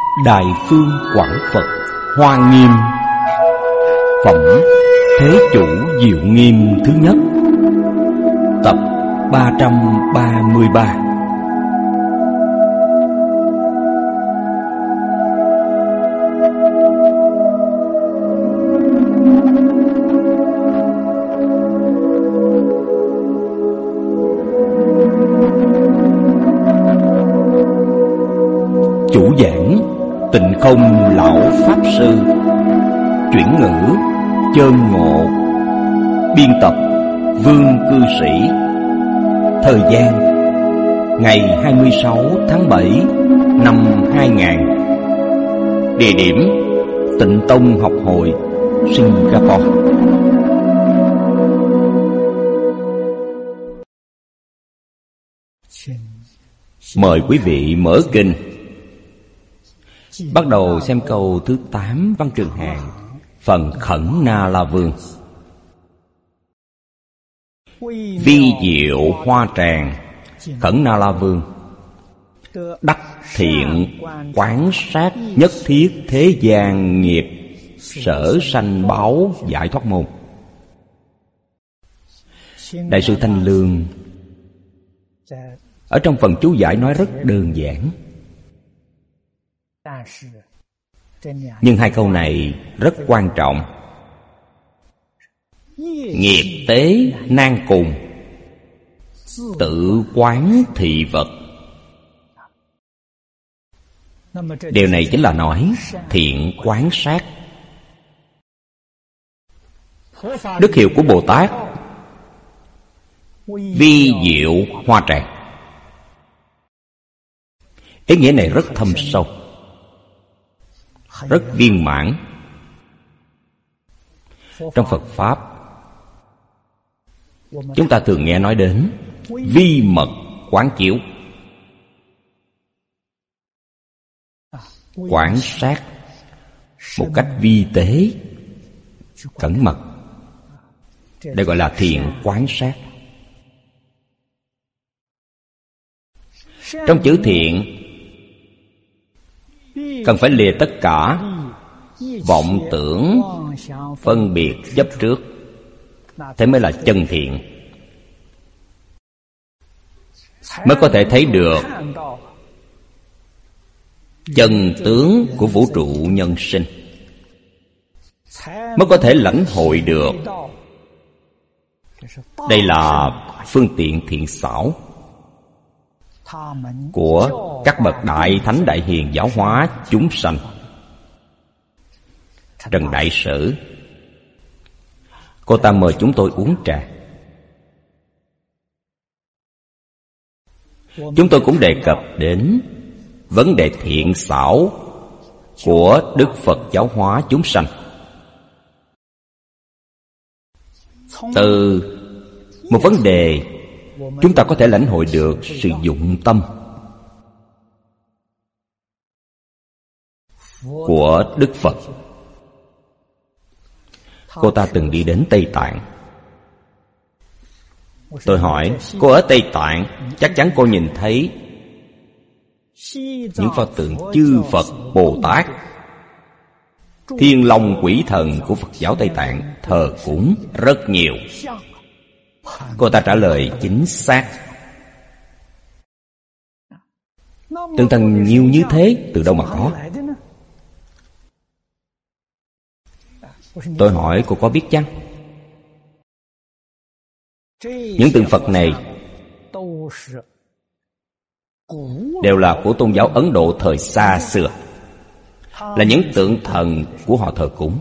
Đại Phương Quảng Phật Hoa Nghiêm. Phẩm Thế Chủ Diệu Nghiêm thứ nhất. Tập 333. Chủ giảng Tịnh Không Lão Pháp Sư. Chuyển ngữ Chơn Ngộ. Biên tập Vương Cư Sĩ. Thời gian ngày 26 tháng 7 năm 2000. Địa điểm Tịnh Tông Học Hội, Singapore. Mời quý vị mở kinh. Bắt đầu xem câu thứ 8 văn Trường Hàn, phần Khẩn Na La Vương. Vi diệu hoa tràng, Khẩn Na La Vương. Đắc thiện quán sát nhất thiết thế gian nghiệp, sở sanh báo giải thoát môn. Đại sư Thanh Lương ở trong phần chú giải nói rất đơn giản, nhưng hai câu này rất quan trọng. Nghiệp tế nan cùng, tự quán thị vật. Điều này chính là nói thiện quán sát. Đức hiệu của Bồ Tát vi diệu hoa tràng. Ý nghĩa này rất thâm sâu, rất viên mãn. Trong Phật Pháp, chúng ta thường nghe nói đến vi mật quán chiếu, quán sát một cách vi tế, cẩn mật. Đây gọi là thiện quán sát. Trong chữ thiện cần phải lìa tất cả vọng tưởng, phân biệt, chấp trước, thế mới là chân thiện, mới có thể thấy được chân tướng của vũ trụ nhân sinh, mới có thể lãnh hội được. Đây là phương tiện thiện xảo của các bậc đại thánh đại hiền giáo hóa chúng sanh. Trần Đại Sử, cô ta mời chúng tôi uống trà. Chúng tôi cũng đề cập đến vấn đề thiện xảo của Đức Phật giáo hóa chúng sanh. Từ một vấn đề, chúng ta có thể lãnh hội được sự dụng tâm của Đức Phật. Cô ta từng đi đến Tây Tạng. Tôi hỏi, cô ở Tây Tạng, chắc chắn cô nhìn thấy những pho tượng chư Phật, Bồ Tát, thiên long quỷ thần của Phật giáo Tây Tạng thờ cúng rất nhiều. Cô ta trả lời chính xác. Tượng thần nhiều như thế từ đâu mà có? Tôi hỏi, cô có biết chăng? Những tượng Phật này đều là của tôn giáo Ấn Độ thời xa xưa, là những tượng thần của họ thờ cúng.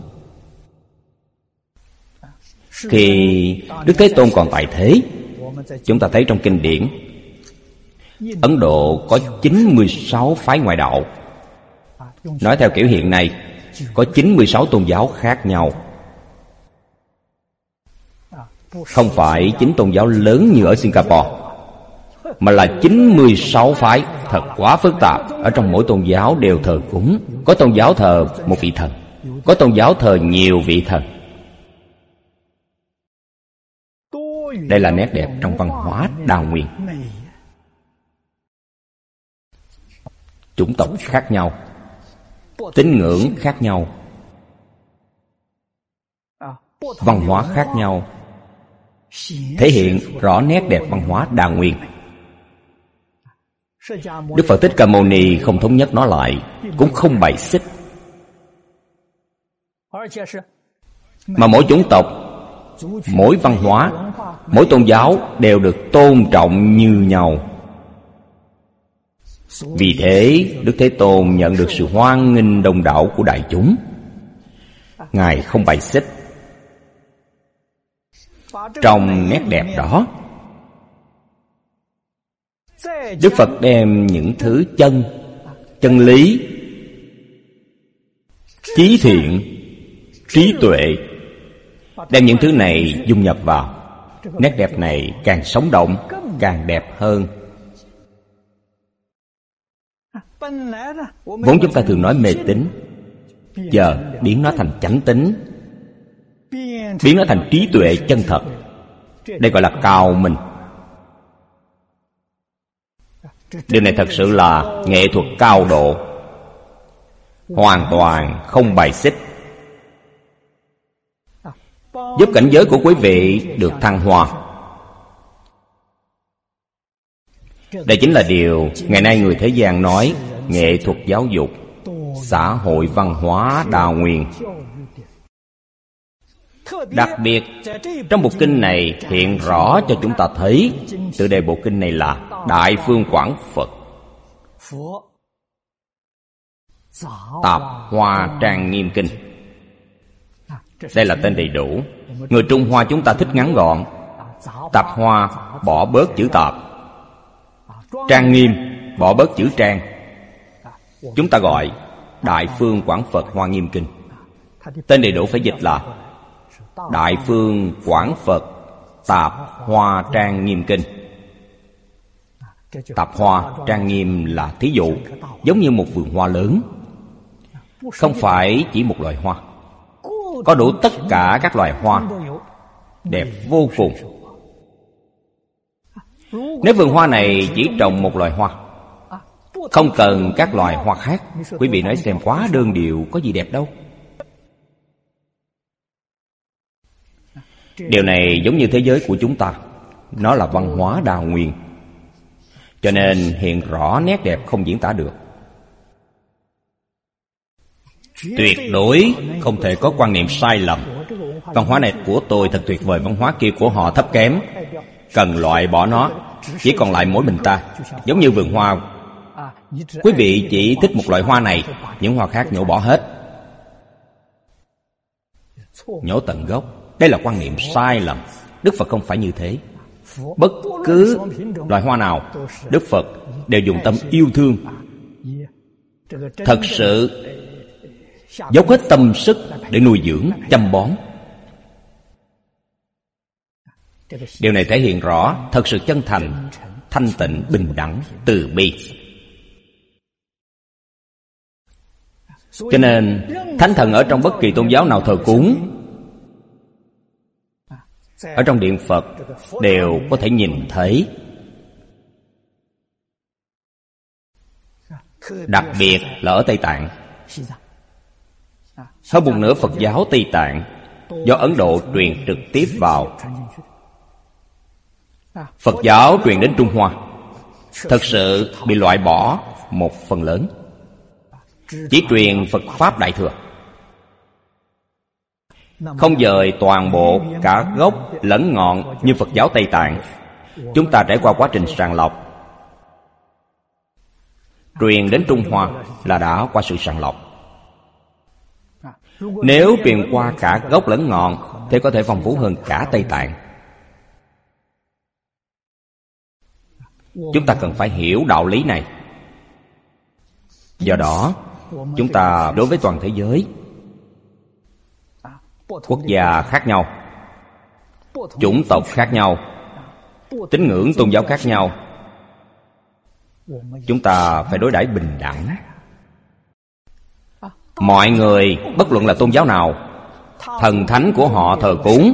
Khi Đức Thế Tôn còn tại thế, chúng ta thấy trong kinh điển, Ấn Độ có 96 phái ngoại đạo. Nói theo kiểu hiện nay, có 96 tôn giáo khác nhau. Không phải 9 tôn giáo lớn như ở Singapore, mà là 96 phái. Thật quá phức tạp. Ở trong mỗi tôn giáo đều thờ cúng. Có tôn giáo thờ một vị thần, có tôn giáo thờ nhiều vị thần. Đây là nét đẹp trong văn hóa Đào Nguyên. Chủng tộc khác nhau, tín ngưỡng khác nhau, văn hóa khác nhau, thể hiện rõ nét đẹp văn hóa đa nguyên. Đức Phật Thích Ca Mâu Ni không thống nhất nó lại, cũng không bày xích, mà mỗi chủng tộc, mỗi văn hóa, mỗi tôn giáo đều được tôn trọng như nhau. Vì thế Đức Thế Tôn nhận được sự hoan nghênh đông đảo của đại chúng. Ngài không bày xích. Trong nét đẹp đó, Đức Phật đem những thứ chân lý, chí thiện, trí tuệ, đem những thứ này dung nhập vào. Nét đẹp này càng sống động, càng đẹp hơn. Vốn chúng ta thường nói mê tín, giờ biến nó thành chánh tín, biến nó thành trí tuệ chân thật. Đây gọi là cao minh. Điều này thật sự là nghệ thuật cao độ, hoàn toàn không bài xích, giúp cảnh giới của quý vị được thăng hoa. Đây chính là điều ngày nay người thế gian nói nghệ thuật giáo dục, xã hội văn hóa đa nguyên. Đặc biệt trong bộ kinh này hiện rõ cho chúng ta thấy, tựa đề bộ kinh này là Đại Phương Quảng Phật Tạp Hoa Trang Nghiêm Kinh. Đây là tên đầy đủ. Người Trung Hoa chúng ta thích ngắn gọn. Tạp Hoa bỏ bớt chữ tạp, Trang Nghiêm bỏ bớt chữ trang. Chúng ta gọi Đại Phương Quảng Phật Hoa Nghiêm Kinh. Tên đầy đủ phải dịch là Đại Phương Quảng Phật Tạp Hoa Trang Nghiêm Kinh. Tạp Hoa Trang Nghiêm là thí dụ, giống như một vườn hoa lớn. Không phải chỉ một loài hoa, có đủ tất cả các loài hoa, đẹp vô cùng. Nếu vườn hoa này chỉ trồng một loài hoa, không cần các loài hoa khác, quý vị nói xem quá đơn điệu, có gì đẹp đâu. Điều này giống như thế giới của chúng ta, nó là văn hóa đa nguyên, cho nên hiện rõ nét đẹp không diễn tả được. Tuyệt đối không thể có quan niệm sai lầm. Văn hóa này của tôi thật tuyệt vời, văn hóa kia của họ thấp kém, cần loại bỏ nó. Chỉ còn lại mỗi mình ta. Giống như vườn hoa, quý vị chỉ thích một loại hoa này, những hoa khác nhổ bỏ hết, nhổ tận gốc. Đây là quan niệm sai lầm. Đức Phật không phải như thế. Bất cứ loài hoa nào, Đức Phật đều dùng tâm yêu thương, thật sự dốc hết tâm sức để nuôi dưỡng, chăm bón. Điều này thể hiện rõ thật sự chân thành, thanh tịnh, bình đẳng, từ bi. Cho nên thánh thần ở trong bất kỳ tôn giáo nào thờ cúng, ở trong điện Phật đều có thể nhìn thấy. Đặc biệt là ở Tây Tạng, hơn một nửa Phật giáo Tây Tạng do Ấn Độ truyền trực tiếp vào. Phật giáo truyền đến Trung Hoa thật sự bị loại bỏ một phần lớn, chỉ truyền Phật Pháp Đại Thừa, không dời toàn bộ cả gốc lẫn ngọn như Phật giáo Tây Tạng. Chúng ta trải qua quá trình sàng lọc, truyền đến Trung Hoa là đã qua sự sàng lọc. Nếu truyền qua cả gốc lẫn ngọn thì có thể phong phú hơn cả Tây Tạng. Chúng ta cần phải hiểu đạo lý này. Do đó chúng ta đối với toàn thế giới, quốc gia khác nhau, chủng tộc khác nhau, tín ngưỡng tôn giáo khác nhau, chúng ta phải đối đãi bình đẳng. Mọi người, bất luận là tôn giáo nào, thần thánh của họ thờ cúng,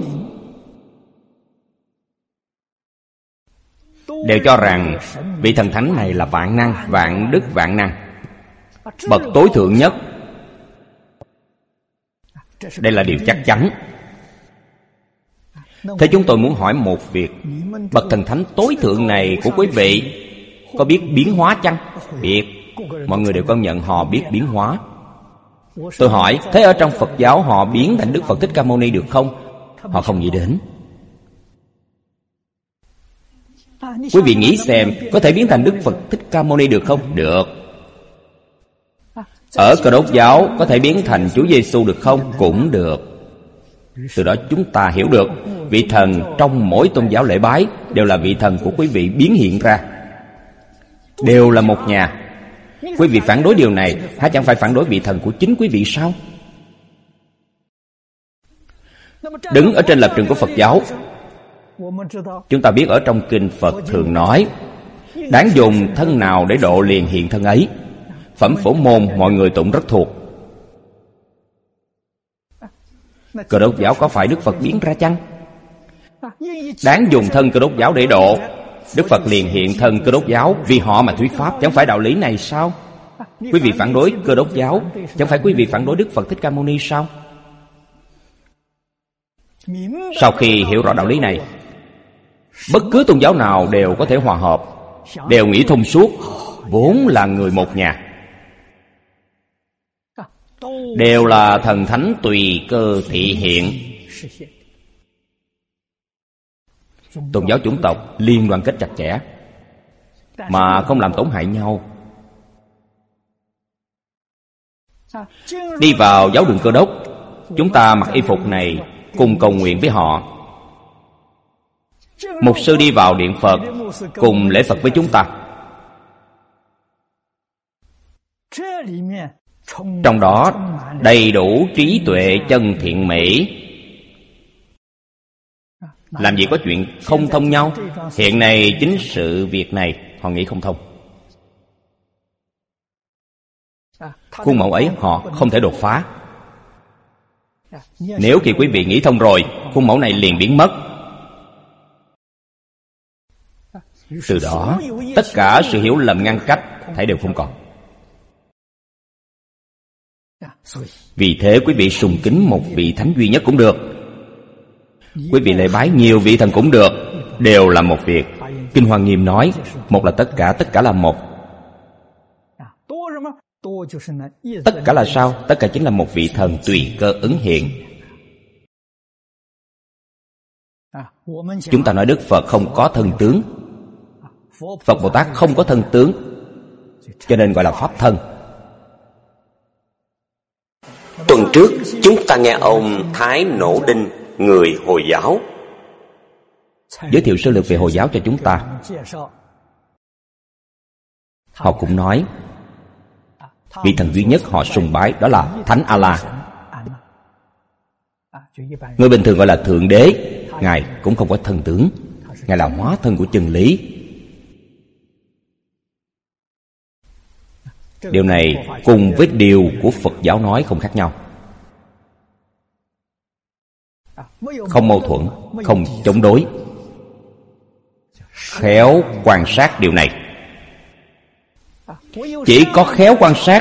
đều cho rằng vị thần thánh này là vạn năng, vạn đức vạn năng, bậc tối thượng nhất, Đây là điều chắc chắn. Thế chúng tôi muốn hỏi một việc. Bậc thần thánh tối thượng này của quý vị có biết biến hóa chăng? Biết. Mọi người đều công nhận họ biết biến hóa. Tôi hỏi, thế ở trong Phật giáo họ biến thành Đức Phật Thích Ca Mâu Ni được không? Họ không nghĩ đến. Quý vị nghĩ xem, có thể biến thành Đức Phật Thích Ca Mâu Ni được không? Được. Ở Cơ Đốc giáo có thể biến thành Chúa Giêsu được không? Cũng được. Từ đó chúng ta hiểu được vị thần trong mỗi tôn giáo lễ bái đều là vị thần của quý vị biến hiện ra, đều là một nhà. Quý vị phản đối điều này, há chẳng phải phản đối vị thần của chính quý vị sao? Đứng ở trên lập trường của Phật giáo, chúng ta biết ở trong kinh Phật thường nói, đáng dùng thân nào để độ liền hiện thân ấy. Phẩm Phổ Môn mọi người tụng rất thuộc. Cơ Đốc giáo có phải Đức Phật biến ra chăng? Đáng dùng thân Cơ Đốc giáo để độ, Đức Phật liền hiện thân Cơ Đốc giáo vì họ mà thuyết pháp. Chẳng phải đạo lý này sao? Quý vị phản đối Cơ Đốc giáo, chẳng phải quý vị phản đối Đức Phật Thích Ca Mâu Ni sao? Sau khi hiểu rõ đạo lý này, bất cứ tôn giáo nào đều có thể hòa hợp, đều nghĩ thông suốt, vốn là người một nhà, đều là thần thánh tùy cơ thị hiện. Tôn giáo chủng tộc liên đoàn kết chặt chẽ mà không làm tổn hại nhau. Đi vào giáo đường Cơ Đốc, chúng ta mặc y phục này cùng cầu nguyện với họ. Mục sư đi vào điện Phật cùng lễ Phật với chúng ta. Trong đó đầy đủ trí tuệ chân thiện mỹ. Làm gì có chuyện không thông nhau? Hiện nay chính sự việc này họ nghĩ không thông. Khuôn mẫu ấy họ không thể đột phá. Nếu khi quý vị nghĩ thông rồi, khuôn mẫu này liền biến mất. Từ đó tất cả sự hiểu lầm ngăn cách thảy đều không còn. Vì thế quý vị sùng kính một vị thánh duy nhất cũng được, quý vị lễ bái nhiều vị thần cũng được, đều là một việc. Kinh Hoa Nghiêm nói, một là tất cả là một. Tất cả là sao? Tất cả chính là một vị thần tùy cơ ứng hiện. Chúng ta nói Đức Phật không có thân tướng, Phật Bồ Tát không có thân tướng, cho nên gọi là Pháp thân. Tuần trước chúng ta nghe ông Thái Nổ Đinh, người Hồi giáo, giới thiệu sơ lược về Hồi giáo cho chúng ta. Họ cũng nói vị thần duy nhất họ sùng bái đó là Thánh A-la. Người bình thường gọi là Thượng Đế. Ngài cũng không có thân tướng, Ngài là hóa thân của chân lý. Điều này cùng với điều của Phật giáo nói không khác nhau, không mâu thuẫn, không chống đối. Khéo quan sát điều này. Chỉ có khéo quan sát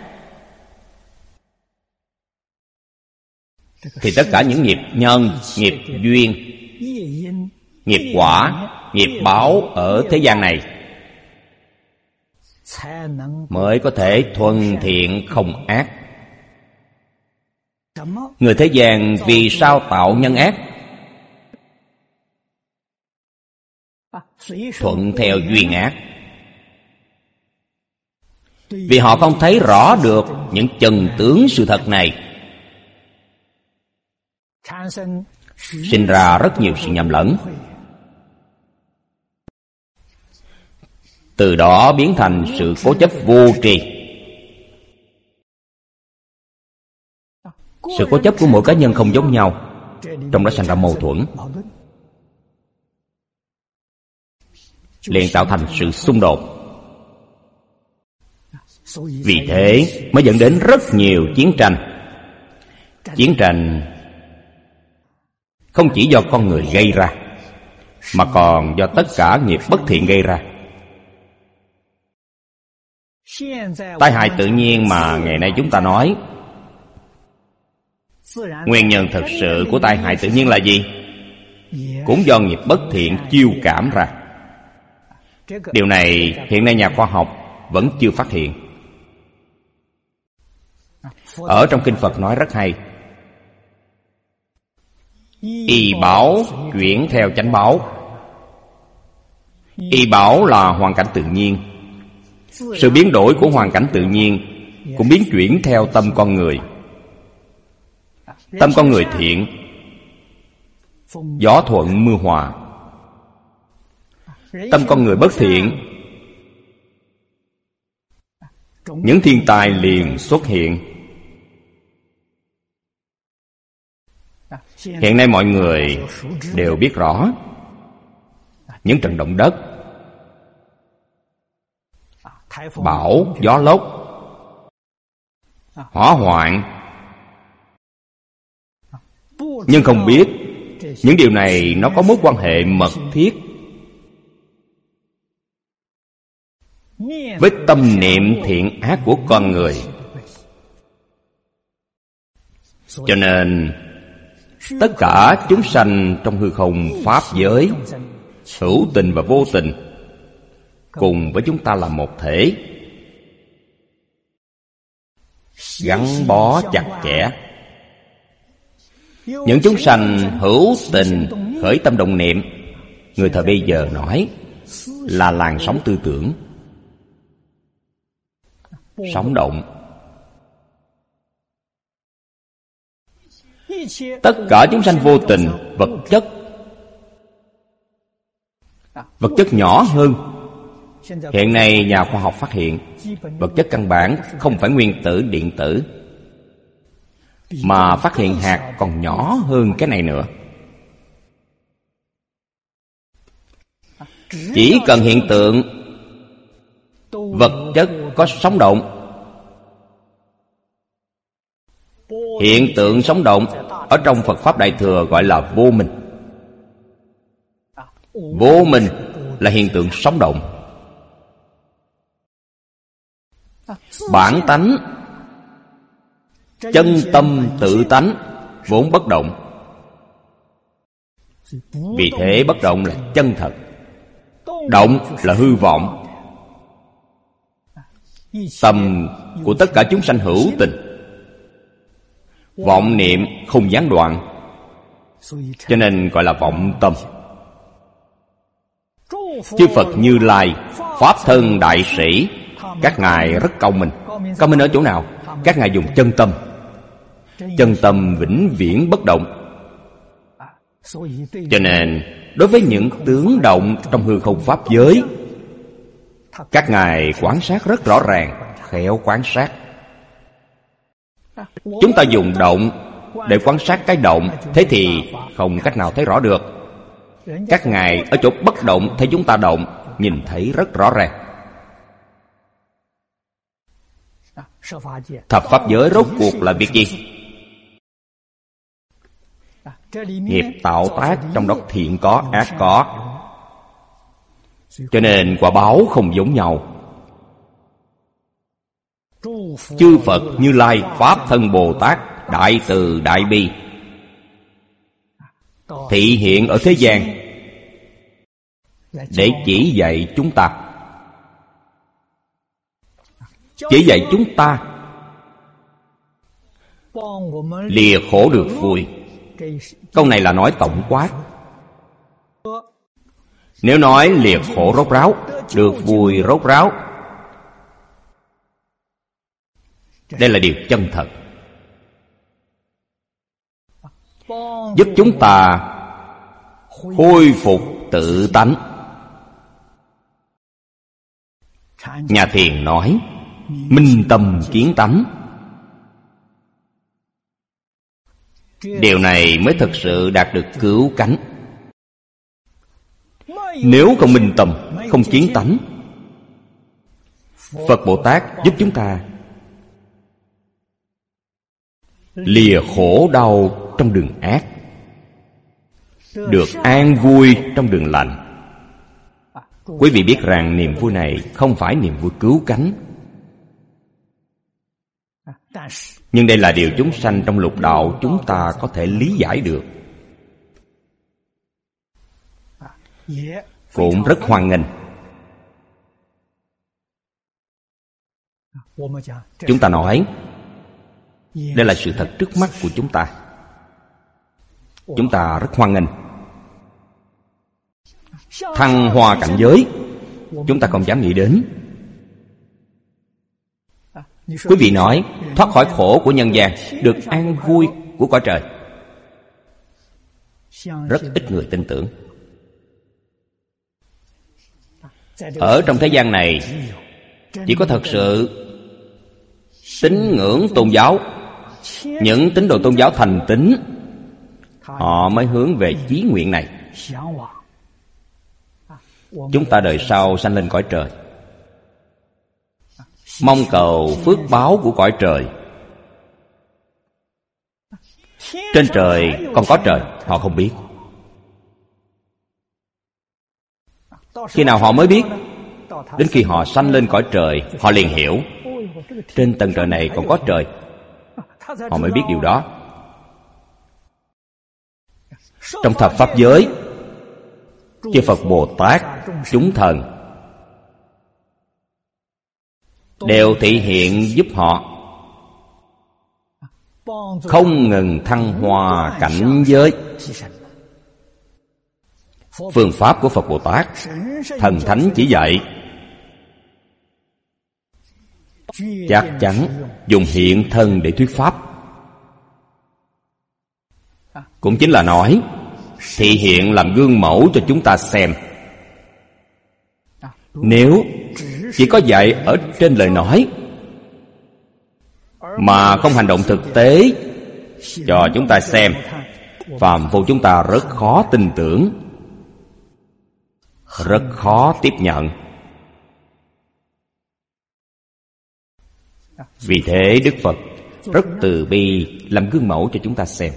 thì tất cả những nghiệp nhân, nghiệp duyên, nghiệp quả, nghiệp báo ở thế gian này mới có thể thuần thiện không ác. Người thế gian vì sao tạo nhân ác? Thuận theo duyên ác. Vì họ không thấy rõ được những chân tướng sự thật này, sinh ra rất nhiều sự nhầm lẫn. Từ đó biến thành sự cố chấp vô tri. Sự cố chấp của mỗi cá nhân không giống nhau, trong đó sinh ra mâu thuẫn, liền tạo thành sự xung đột. Vì thế mới dẫn đến rất nhiều chiến tranh. Chiến tranh không chỉ do con người gây ra, mà còn do tất cả nghiệp bất thiện gây ra. Tai hại tự nhiên mà ngày nay chúng ta nói Nguyên nhân thật sự của tai hại tự nhiên là gì? Cũng do nghiệp bất thiện chiêu cảm ra. Điều này hiện nay nhà khoa học vẫn chưa phát hiện. Ở trong kinh Phật nói rất hay: y bảo chuyển theo chánh báo. Y bảo là hoàn cảnh tự nhiên. Sự biến đổi của hoàn cảnh tự nhiên cũng biến chuyển theo tâm con người. Tâm con người thiện, gió thuận mưa hòa. Tâm con người bất thiện, những thiên tai liền xuất hiện. Hiện nay mọi người đều biết rõ những trận động đất, bão, gió lốc, hỏa hoạn. Nhưng không biết những điều này nó có mối quan hệ mật thiết với tâm niệm thiện ác của con người. Cho nên tất cả chúng sanh trong hư không pháp giới, hữu tình và vô tình, cùng với chúng ta là một thể, gắn bó chặt chẽ. Những chúng sanh hữu tình khởi tâm động niệm, người thời bây giờ nói là làn sóng tư tưởng, sóng động. Tất cả chúng sanh vô tình, vật chất nhỏ hơn. Hiện nay nhà khoa học phát hiện vật chất căn bản không phải nguyên tử điện tử, mà phát hiện hạt còn nhỏ hơn cái này nữa. Chỉ cần hiện tượng vật chất có sóng động, hiện tượng sóng động ở trong Phật Pháp Đại Thừa gọi là vô minh. Vô minh là hiện tượng sóng động. Bản tánh, chân tâm tự tánh vốn bất động. Vì thế bất động là chân thật, động là hư vọng. Tâm của tất cả chúng sanh hữu tình, vọng niệm không gián đoạn, cho nên gọi là vọng tâm. Chư Phật Như Lai, Pháp Thân Đại Sĩ, các ngài rất cao minh. Cao minh ở chỗ nào? Các ngài dùng chân tâm. Chân tâm vĩnh viễn bất động. Cho nên đối với những tướng động trong hư không pháp giới, các ngài quan sát rất rõ ràng, khéo quan sát. Chúng ta dùng động để quan sát cái động, thế thì không cách nào thấy rõ được. Các ngài ở chỗ bất động thấy chúng ta động, nhìn thấy rất rõ ràng. Thập pháp giới rốt cuộc là việc gì? Nghiệp tạo tác trong đó thiện có, ác có. Cho nên quả báo không giống nhau. Chư Phật Như Lai, Pháp Thân Bồ Tát, Đại Từ Đại Bi thị hiện ở thế gian để chỉ dạy chúng ta. Chỉ dạy chúng ta lìa khổ được vui. Câu này là nói tổng quát. Nếu nói lìa khổ rốt ráo, được vui rốt ráo, đây là điều chân thật, giúp chúng ta khôi phục tự tánh. Nhà Thiền nói minh tâm kiến tánh. Điều này mới thực sự đạt được cứu cánh. Nếu không minh tâm, không kiến tánh, Phật Bồ Tát giúp chúng ta lìa khổ đau trong đường ác, được an vui trong đường lành. Quý vị biết rằng niềm vui này không phải niềm vui cứu cánh. Nhưng đây là điều chúng sanh trong lục đạo chúng ta có thể lý giải được, cũng rất hoan nghênh. Chúng ta nói đây là sự thật trước mắt của chúng ta. Chúng ta rất hoan nghênh. Thăng hoa cảnh giới chúng ta không dám nghĩ đến. Quý vị nói thoát khỏi khổ của nhân gian, được an vui của cõi trời, rất ít người tin tưởng. Ở trong thế gian này, chỉ có thật sự tín ngưỡng tôn giáo, những tín đồ tôn giáo thành tín, họ mới hướng về chí nguyện này. Chúng ta đời sau sanh lên cõi trời, mong cầu phước báo của cõi trời. Trên trời còn có trời, họ không biết. Khi nào họ mới biết? Đến khi họ sanh lên cõi trời, họ liền hiểu trên tầng trời này còn có trời. Họ mới biết điều đó. Trong thập pháp giới, chư Phật Bồ Tát, chúng thần đều thị hiện giúp họ không ngừng thăng hoa cảnh giới. Phương pháp của Phật Bồ Tát, thần thánh chỉ dạy, chắc chắn dùng hiện thân để thuyết pháp. Cũng chính là nói thị hiện làm gương mẫu cho chúng ta xem. Nếu chỉ có dạy ở trên lời nói mà không hành động thực tế cho chúng ta xem, phàm phu chúng ta rất khó tin tưởng, rất khó tiếp nhận. Vì thế Đức Phật rất từ bi làm gương mẫu cho chúng ta xem.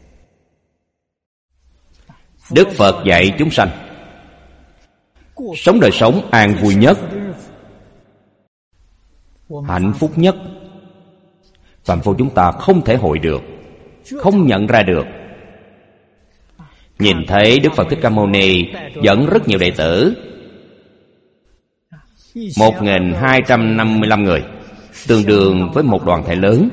Đức Phật dạy chúng sanh sống đời sống an vui nhất, hạnh phúc nhất. Phàm phu chúng ta không thể hội được, không nhận ra được. Nhìn thấy Đức Phật Thích Ca Mâu Ni dẫn rất nhiều đệ tử, 1255 người, tương đương với một đoàn thể lớn.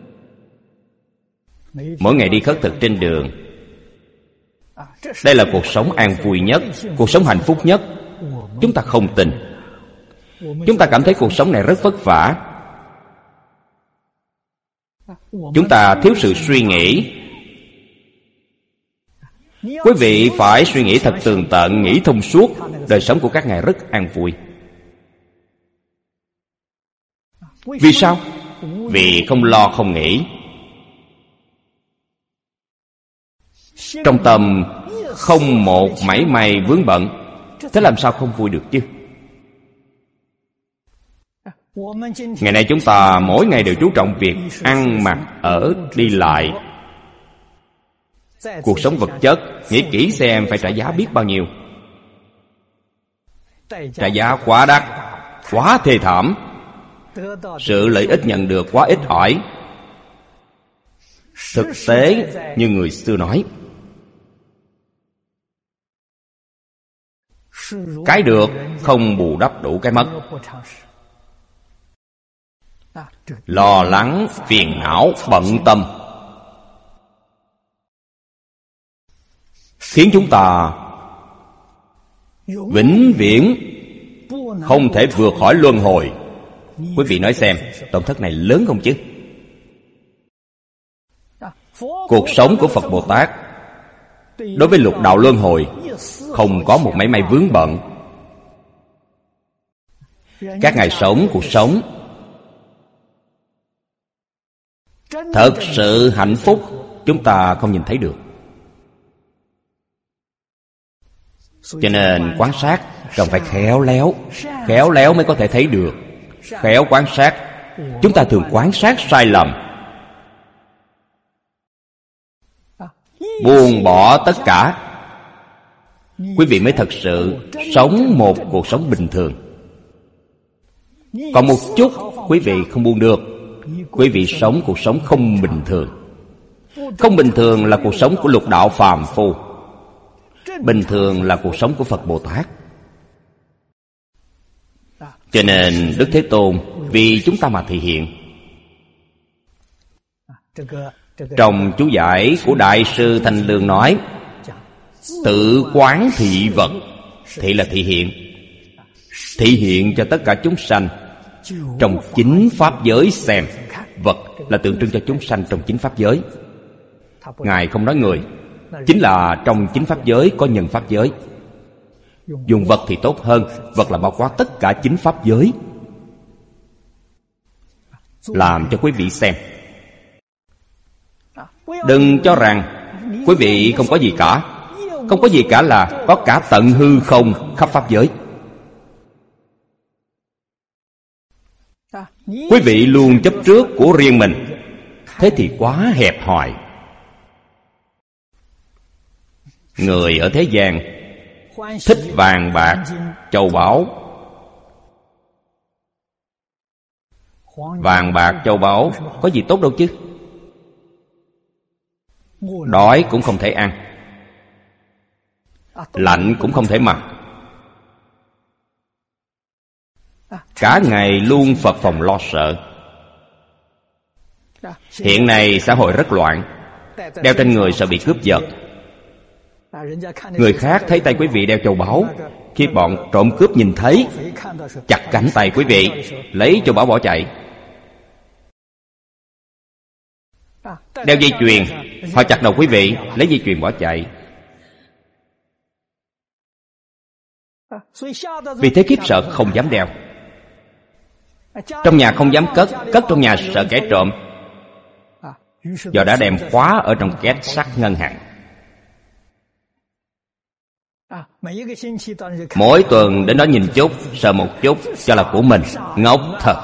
Mỗi ngày đi khất thực trên đường. Đây là cuộc sống an vui nhất, cuộc sống hạnh phúc nhất. Chúng ta không tin. Chúng ta cảm thấy cuộc sống này rất vất vả. Chúng ta thiếu sự suy nghĩ. Quý vị phải suy nghĩ thật tường tận, nghĩ thông suốt. Đời sống của các ngài rất an vui. Vì sao? Vì không lo không nghĩ. Trong tâm không một mảy may vướng bận. Thế làm sao không vui được chứ? Ngày nay chúng ta mỗi ngày đều chú trọng việc ăn mặc ở đi lại. Cuộc sống vật chất, nghĩ kỹ xem phải trả giá biết bao nhiêu. Trả giá quá đắt, quá thê thảm. Sự lợi ích nhận được quá ít ỏi. Thực tế như người xưa nói, cái được không bù đắp đủ cái mất. Lo lắng, phiền não, bận tâm khiến chúng ta vĩnh viễn không thể vượt khỏi luân hồi. Quý vị nói xem, tổn thất này lớn không chứ? Cuộc sống của Phật Bồ Tát đối với lục đạo luân hồi không có một mảy may vướng bận. Các ngài sống cuộc sống thật sự hạnh phúc, chúng ta không nhìn thấy được. Cho nên quan sát cần phải khéo léo. Khéo léo mới có thể thấy được. Khéo quan sát. Chúng ta thường quan sát sai lầm. Buông bỏ tất cả, quý vị mới thật sự sống một cuộc sống bình thường. Còn một chút quý vị không buông được, quý vị sống cuộc sống không bình thường. Không bình thường là cuộc sống của lục đạo phàm phu, bình thường là cuộc sống của Phật Bồ Tát. Cho nên Đức Thế Tôn vì chúng ta mà thể hiện. Trong chú giải của Đại sư Thanh Lương nói, tự quán thị vật. Thị là thị hiện, thị hiện cho tất cả chúng sanh trong chính pháp giới xem. Vật là tượng trưng cho chúng sanh trong chính pháp giới. Ngài không nói người, chính là trong chính pháp giới có nhân pháp giới. Dùng vật thì tốt hơn. Vật là bao quát tất cả chính pháp giới, làm cho quý vị xem. Đừng cho rằng quý vị không có gì cả. Không có gì cả là có cả tận hư không khắp pháp giới. Quý vị luôn chấp trước của riêng mình, thế thì quá hẹp hòi. Người ở thế gian thích vàng bạc châu báu. Vàng bạc châu báu có gì tốt đâu chứ. Đói cũng không thể ăn, lạnh cũng không thể mặc, cả ngày luôn phập phồng lo sợ. Hiện nay xã hội rất loạn, đeo trên người sợ bị cướp giật. Người khác thấy tay quý vị đeo châu báu, khi bọn trộm cướp nhìn thấy, chặt cánh tay quý vị, lấy châu báu bỏ chạy. Đeo dây chuyền, họ chặt đầu quý vị, lấy dây chuyền bỏ chạy. Vì thế khiếp sợ không dám đeo. Trong nhà không dám cất, cất trong nhà sợ kẻ trộm, do đã đem khóa ở trong két sắt ngân hàng. Mỗi tuần đến đó nhìn chút, sợ một chút, cho là của mình. Ngốc thật.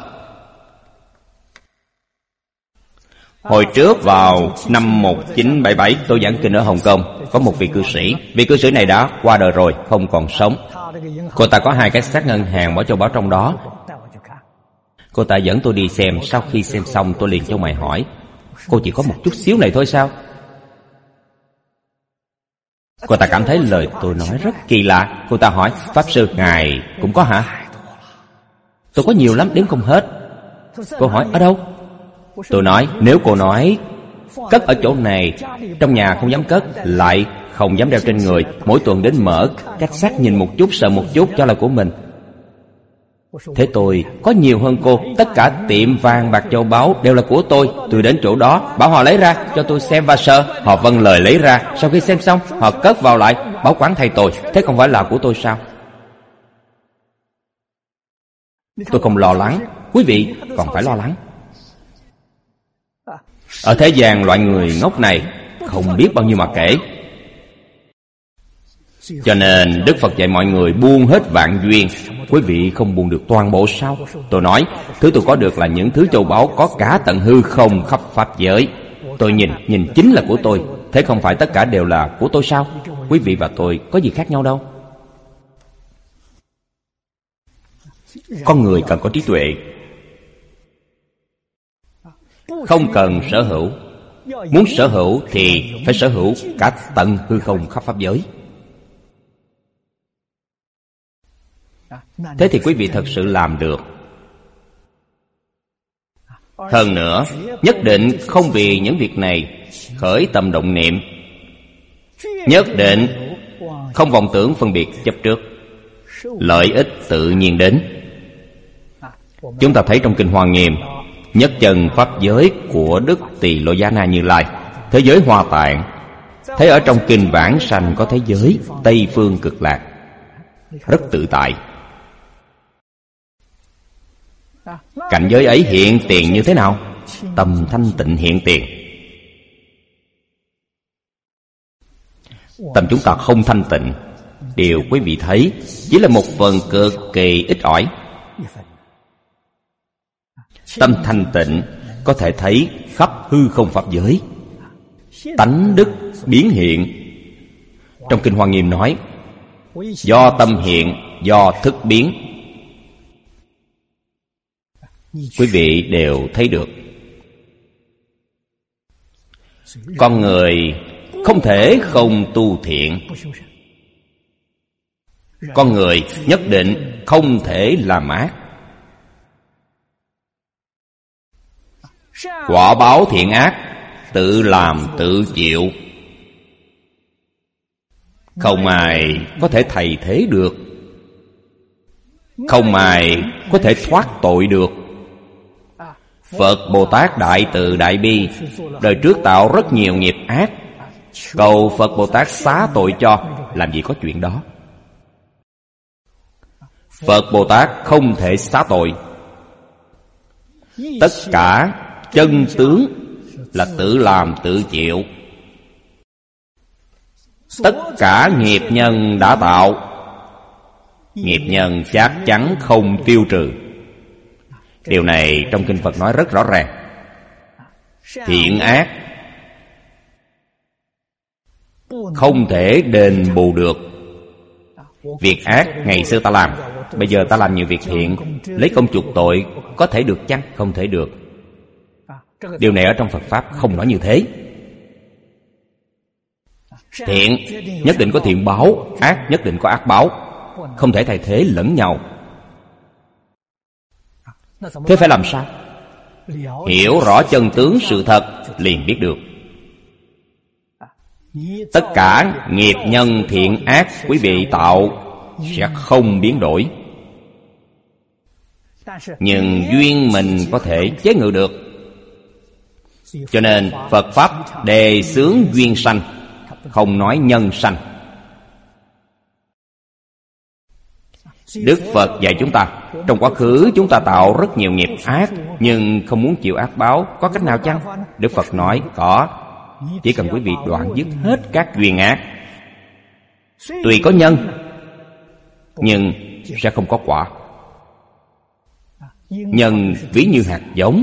Hồi trước vào năm 1977 tôi giảng kinh ở Hồng Kông. Có một vị cư sĩ. Vị cư sĩ này đã qua đời rồi, không còn sống. Cô ta có 2 cái xác ngân hàng bỏ châu báu trong đó. Cô ta dẫn tôi đi xem. Sau khi xem xong tôi liền cho mày hỏi, cô chỉ có một chút xíu này thôi sao? Cô ta cảm thấy lời tôi nói rất kỳ lạ. Cô ta hỏi, Pháp Sư ngài cũng có hả? Tôi có nhiều lắm, đếm không hết. Cô hỏi, ở đâu? Tôi nói, nếu cô nói cất ở chỗ này, trong nhà không dám cất, lại không dám đeo trên người, mỗi tuần đến mở cách xác nhìn một chút, sợ một chút, cho là của mình. Thế tôi có nhiều hơn cô. Tất cả tiệm vàng bạc châu báu đều là của tôi. Tôi đến chỗ đó, bảo họ lấy ra cho tôi xem và sợ. Họ vâng lời lấy ra. Sau khi xem xong, họ cất vào lại, bảo quản thay tôi. Thế không phải là của tôi sao? Tôi không lo lắng, quý vị còn phải lo lắng. Ở thế gian loại người ngốc này không biết bao nhiêu mà kể. Cho nên Đức Phật dạy mọi người buông hết vạn duyên. Quý vị không buông được toàn bộ sao? Tôi nói, thứ tôi có được là những thứ châu báu có cả tận hư không khắp pháp giới. Tôi nhìn chính là của tôi. Thế không phải tất cả đều là của tôi sao? Quý vị và tôi có gì khác nhau đâu. Con người cần có trí tuệ, không cần sở hữu. Muốn sở hữu thì phải sở hữu cả tận hư không khắp pháp giới. Thế thì quý vị thật sự làm được. Hơn nữa, nhất định không vì những việc này khởi tâm động niệm. Nhất định không vọng tưởng phân biệt chấp trước. Lợi ích tự nhiên đến. Chúng ta thấy trong Kinh Hoa Nghiêm, nhất chân pháp giới của Đức Tỳ Lô Giá Na Như Lai, thế giới Hoa Tạng. Thấy ở trong Kinh Vãng Sanh có thế giới Tây Phương Cực Lạc, rất tự tại. Cảnh giới ấy hiện tiền như thế nào? Tâm thanh tịnh hiện tiền. Tâm chúng ta không thanh tịnh, điều quý vị thấy chỉ là một phần cực kỳ ít ỏi. Tâm thanh tịnh có thể thấy khắp hư không pháp giới. Tánh đức biến hiện. Trong Kinh Hoa Nghiêm nói, do tâm hiện, do thức biến. Quý vị đều thấy được. Con người không thể không tu thiện. Con người nhất định không thể làm ác. Quả báo thiện ác tự làm tự chịu. Không ai có thể thay thế được. Không ai có thể thoát tội được. Phật Bồ Tát Đại Từ Đại Bi đời trước tạo rất nhiều nghiệp ác, cầu Phật Bồ Tát xá tội cho. Làm gì có chuyện đó. Phật Bồ Tát không thể xá tội. Tất cả chân tướng là tự làm tự chịu. Tất cả nghiệp nhân đã tạo, nghiệp nhân chắc chắn không tiêu trừ. Điều này trong Kinh Phật nói rất rõ ràng. Thiện ác không thể đền bù được. Việc ác ngày xưa ta làm, bây giờ ta làm nhiều việc thiện, lấy công chuộc tội, có thể được chăng? Không thể được. Điều này ở trong Phật Pháp không nói như thế. Thiện nhất định có thiện báo, ác nhất định có ác báo, không thể thay thế lẫn nhau. Thế phải làm sao? Hiểu rõ chân tướng sự thật liền biết được. Tất cả nghiệp nhân thiện ác quý vị tạo sẽ không biến đổi, nhưng duyên mình có thể chế ngự được. Cho nên Phật Pháp đề xướng duyên sanh, không nói nhân sanh. Đức Phật dạy chúng ta, trong quá khứ chúng ta tạo rất nhiều nghiệp ác, nhưng không muốn chịu ác báo, có cách nào chăng? Đức Phật nói có. Chỉ cần quý vị đoạn dứt hết các duyên ác. Tuy có nhân, nhưng sẽ không có quả. Nhân ví như hạt giống.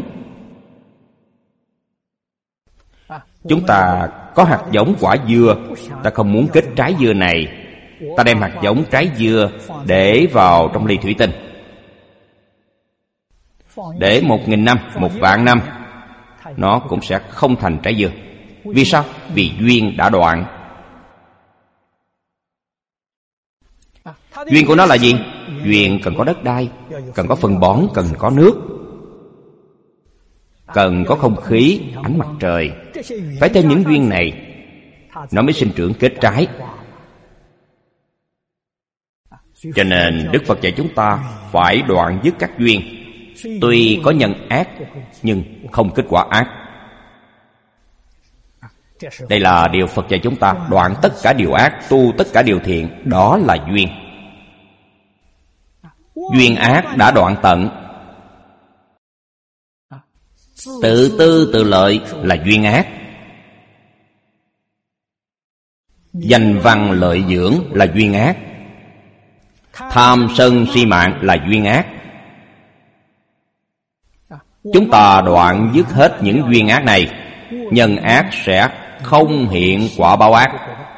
Chúng ta có hạt giống quả dưa, ta không muốn kết trái dưa này, ta đem hạt giống trái dưa để vào trong ly thủy tinh, để 1000 năm, 1.000.000 năm, nó cũng sẽ không thành trái dưa. Vì sao? Vì duyên đã đoạn. Duyên của nó là gì? Duyên cần có đất đai, cần có phân bón, cần có nước, cần có không khí, ánh mặt trời. Phải theo những duyên này nó mới sinh trưởng kết trái. Cho nên Đức Phật dạy chúng ta phải đoạn dứt các duyên. Tuy có nhân ác nhưng không kết quả ác. Đây là điều Phật dạy chúng ta. Đoạn tất cả điều ác, tu tất cả điều thiện. Đó là duyên. Duyên ác đã đoạn tận. Tự tư tự lợi là duyên ác. Danh văn lợi dưỡng là duyên ác. Tham sân si mạng là duyên ác. Chúng ta đoạn dứt hết những duyên ác này, nhân ác sẽ không hiện quả báo ác.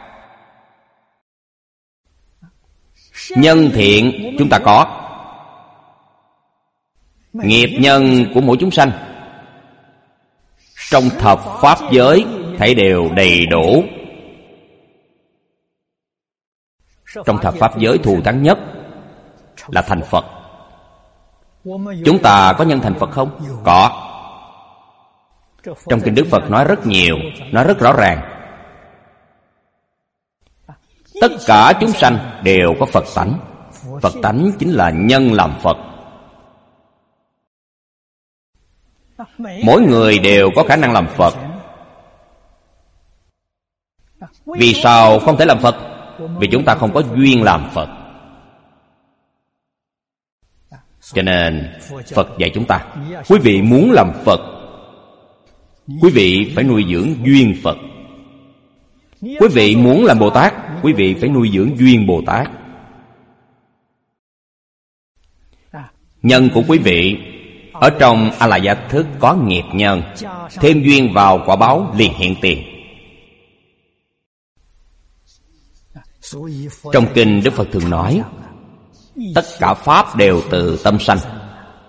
Nhân thiện chúng ta có. Nghiệp nhân của mỗi chúng sanh trong thập pháp giới thảy đều đầy đủ. Trong thập pháp giới thù thắng nhất là thành Phật. Chúng ta có nhân thành Phật không? Có. Trong kinh Đức Phật nói rất nhiều, nói rất rõ ràng. Tất cả chúng sanh đều có Phật tánh. Phật tánh chính là nhân làm Phật. Mỗi người đều có khả năng làm Phật. Vì sao không thể làm Phật? Vì chúng ta không có duyên làm Phật. Cho nên Phật dạy chúng ta, quý vị muốn làm Phật, quý vị phải nuôi dưỡng duyên Phật. Quý vị muốn làm Bồ Tát, quý vị phải nuôi dưỡng duyên Bồ Tát. Nhân của quý vị ở trong A La Gia Thức có nghiệp nhân, thêm duyên vào quả báo liền hiện tiền. Trong kinh Đức Phật thường nói, tất cả pháp đều từ tâm sanh.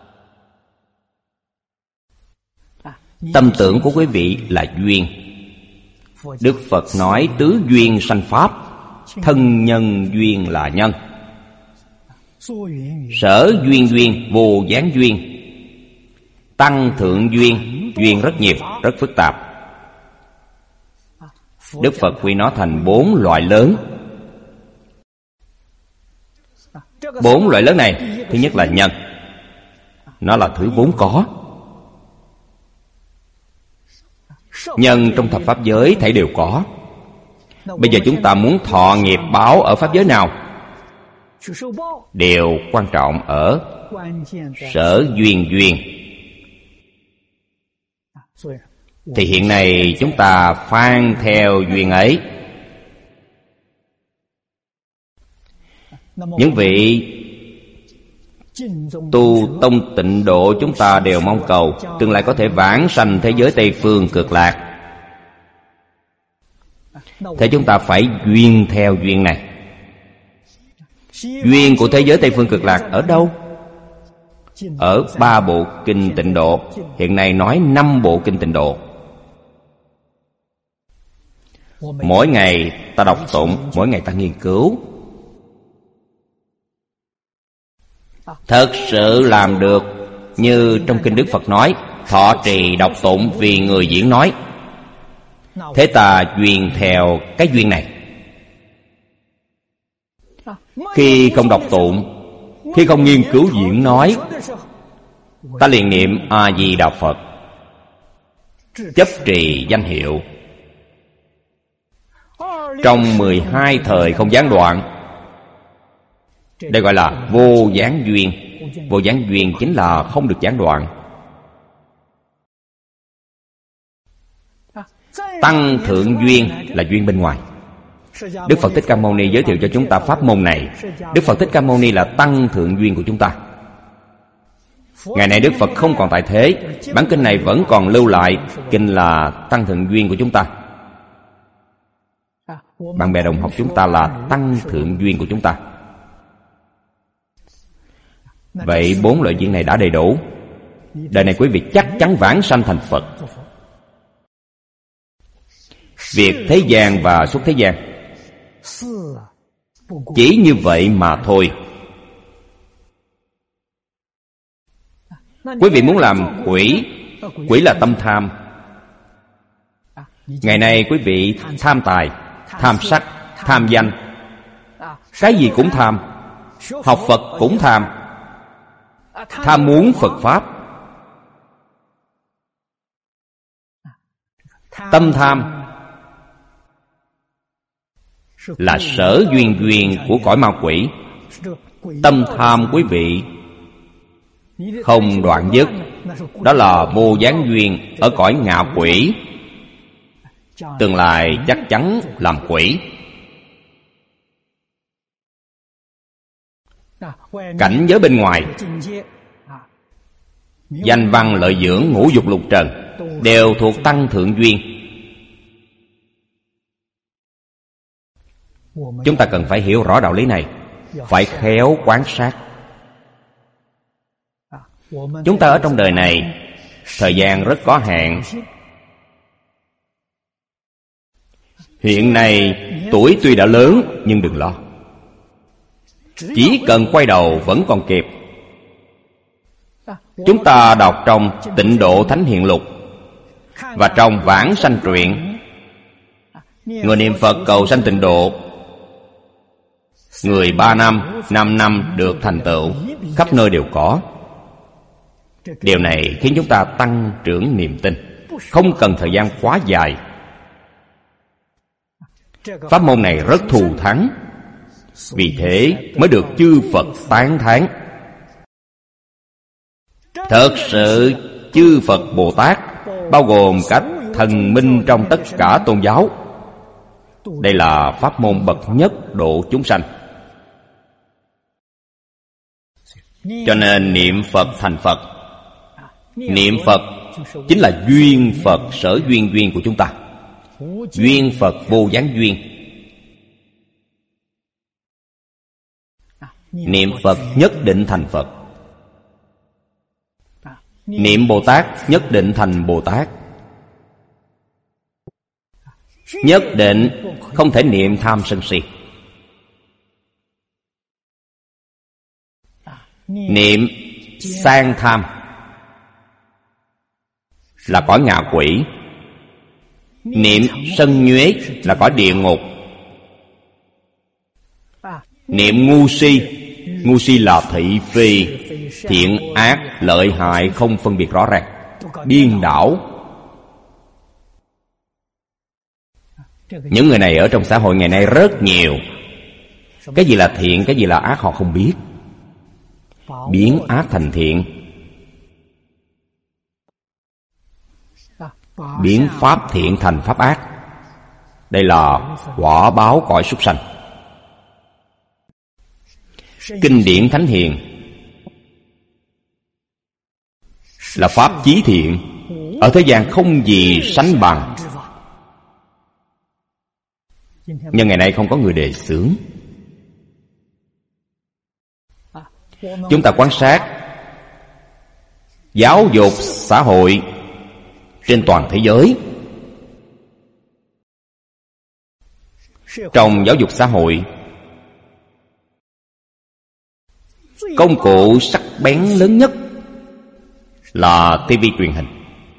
Tâm tưởng của quý vị là duyên. Đức Phật nói tứ duyên sanh pháp, thân nhân duyên là nhân, sở duyên duyên, vô gián duyên, tăng thượng duyên, duyên rất nhiều, rất phức tạp. Đức Phật quy nó thành 4 loại lớn. 4 loại lớn này, thứ nhất là nhân. Nó là thứ vốn có. Nhân trong thập pháp giới thảy đều có. Bây giờ chúng ta muốn thọ nghiệp báo ở pháp giới nào? Đều quan trọng ở sở duyên duyên. Thì hiện nay chúng ta phan theo duyên ấy. Những vị tu tông tịnh độ chúng ta đều mong cầu tương lai có thể vãng sanh thế giới Tây Phương Cực Lạc. Thế chúng ta phải duyên theo duyên này. Duyên của thế giới Tây Phương Cực Lạc ở đâu? Ở 3 bộ kinh tịnh độ. Hiện nay nói 5 bộ kinh tịnh độ. Mỗi ngày ta đọc tụng, mỗi ngày ta nghiên cứu. Thật sự làm được như trong kinh Đức Phật nói, thọ trì đọc tụng vì người diễn nói. Thế ta duyên theo cái duyên này. Khi không đọc tụng, khi không nghiên cứu diễn nói, ta liền niệm A-di-đà Phật, chấp trì danh hiệu. Trong 12 thời không gián đoạn. Đây gọi là vô gián duyên. Vô gián duyên chính là không được gián đoạn. Tăng thượng duyên là duyên bên ngoài. Đức Phật Thích Ca Mâu Ni giới thiệu cho chúng ta pháp môn này. Đức Phật Thích Ca Mâu Ni là tăng thượng duyên của chúng ta. Ngày nay Đức Phật không còn tại thế, bản kinh này vẫn còn lưu lại. Kinh là tăng thượng duyên của chúng ta. Bạn bè đồng học chúng ta là tăng thượng duyên của chúng ta. Vậy 4 loại duyên này đã đầy đủ. Đời này quý vị chắc chắn vãng sanh thành Phật. Việc thế gian và xuất thế gian chỉ như vậy mà thôi. Quý vị muốn làm quỷ, quỷ là tâm tham. Ngày nay quý vị tham tài, tham sắc, tham danh, cái gì cũng tham. Học Phật cũng tham. Tham muốn Phật Pháp. Tâm tham là sở duyên duyên của cõi ma quỷ. Tâm tham quý vị không đoạn dứt, đó là vô gián duyên ở cõi ngạ quỷ. Tương lai chắc chắn làm quỷ. Cảnh giới bên ngoài, danh văn lợi dưỡng, ngũ dục lục trần đều thuộc tăng thượng duyên. Chúng ta cần phải hiểu rõ đạo lý này, phải khéo quan sát. Chúng ta ở trong đời này, thời gian rất có hạn. Hiện nay tuổi tuy đã lớn, nhưng đừng lo, chỉ cần quay đầu vẫn còn kịp. Chúng ta đọc trong Tịnh Độ Thánh Hiện Lục và trong Vãng Sanh Truyện, người niệm Phật cầu sanh tịnh độ, người 3 năm, 5 năm được thành tựu, khắp nơi đều có. Điều này khiến chúng ta tăng trưởng niềm tin, không cần thời gian quá dài. Pháp môn này rất thù thắng, vì thế mới được chư Phật tán thán. Thật sự chư Phật Bồ Tát, bao gồm cả thần minh trong tất cả tôn giáo, đây là pháp môn bậc nhất độ chúng sanh. Cho nên niệm Phật thành Phật. Niệm Phật chính là duyên Phật sở duyên duyên của chúng ta. Duyên Phật vô gián duyên. Niệm Phật nhất định thành Phật. Niệm Bồ Tát nhất định thành Bồ Tát. nhất định không thể niệm tham sân si. Niệm sang tham là cõi ngạ quỷ. Niệm sân nhuế là cõi địa ngục. Niệm ngu si, ngu si là thị phi, thiện ác lợi hại không phân biệt rõ ràng, điên đảo. Những người này ở trong xã hội ngày nay rất nhiều. Cái gì là thiện, cái gì là ác họ không biết, biến ác thành thiện, biến pháp thiện thành pháp ác. Đây là quả báo cõi súc sanh. Kinh điển thánh hiền là pháp chí thiện, ở thế gian không gì sánh bằng. Nhưng ngày nay không có người đề xướng. Chúng ta quan sát giáo dục xã hội trên toàn thế giới. Trong giáo dục xã hội, công cụ sắc bén lớn nhất là tivi truyền hình.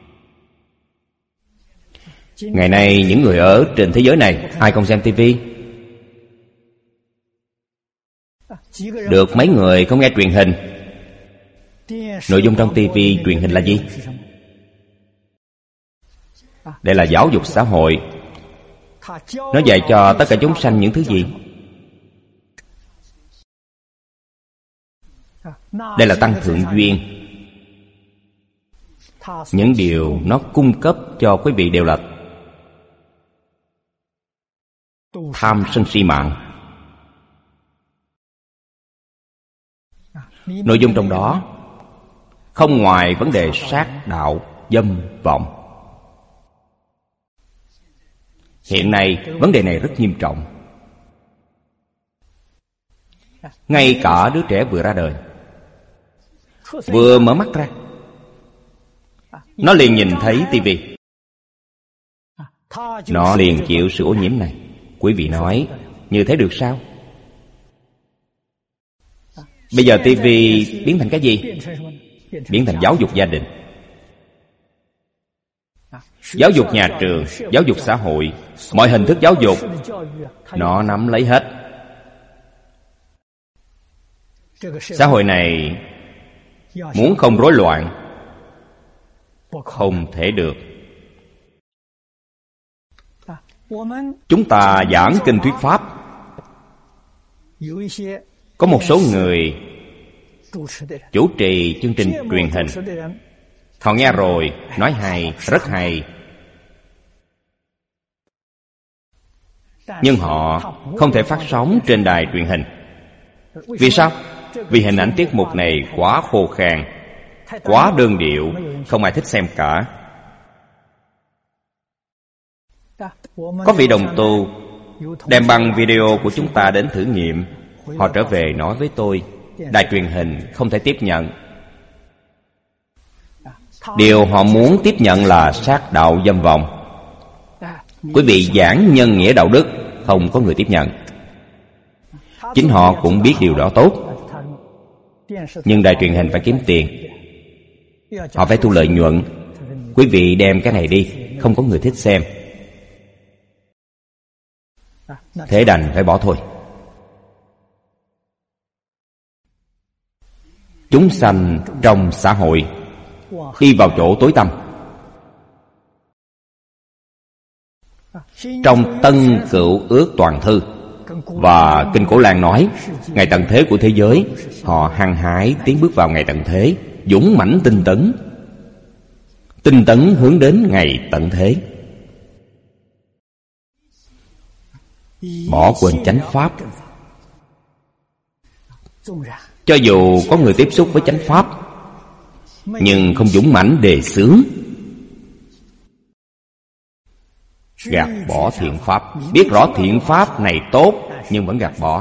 Ngày nay những người ở trên thế giới này ai không xem tivi? Được mấy người không nghe truyền hình. Nội dung trong tivi truyền hình là gì? Đây là giáo dục xã hội. Nó dạy cho tất cả chúng sanh những thứ gì? Đây là tăng thượng duyên. Những điều nó cung cấp cho quý vị đều là tham sân si mạng. Nội dung trong đó không ngoài vấn đề sát đạo dâm vọng. Hiện nay vấn đề này rất nghiêm trọng. Ngay cả đứa trẻ vừa ra đời, vừa mở mắt ra, nó liền nhìn thấy tivi, nó liền chịu sự ô nhiễm này. Quý vị nói như thế được sao? Bây giờ tivi biến thành cái gì? Biến thành giáo dục gia đình, giáo dục nhà trường, giáo dục xã hội. Mọi hình thức giáo dục nó nắm lấy hết. Xã hội này muốn không rối loạn không thể được. Chúng ta giảng kinh thuyết pháp, có một số người chủ trì chương trình truyền hình, họ nghe rồi nói hay, rất hay, nhưng họ không thể phát sóng trên đài truyền hình. Vì sao? Vì hình ảnh tiết mục này quá khô khan, quá đơn điệu, không ai thích xem cả. Có vị đồng tu đem băng video của chúng ta đến thử nghiệm. Họ trở về nói với tôi, đài truyền hình không thể tiếp nhận. Điều họ muốn tiếp nhận là sát đạo dâm vọng. Quý vị giảng nhân nghĩa đạo đức, không có người tiếp nhận. Chính họ cũng biết điều đó tốt, nhưng đài truyền hình phải kiếm tiền, họ phải thu lợi nhuận. Quý vị đem cái này đi, không có người thích xem, thế đành phải bỏ thôi. Chúng sanh trong xã hội đi vào chỗ tối tăm. Trong Tân Cựu Ước Toàn Thư và Kinh Cổ Lan nói, ngày tận thế của thế giới, họ hăng hái tiến bước vào ngày tận thế, dũng mãnh tinh tấn. Tinh tấn hướng đến ngày tận thế, bỏ quên chánh pháp. Cho dù có người tiếp xúc với chánh pháp, nhưng không dũng mãnh đề xướng, gạt bỏ thiện pháp. Biết rõ thiện pháp này tốt, nhưng vẫn gạt bỏ.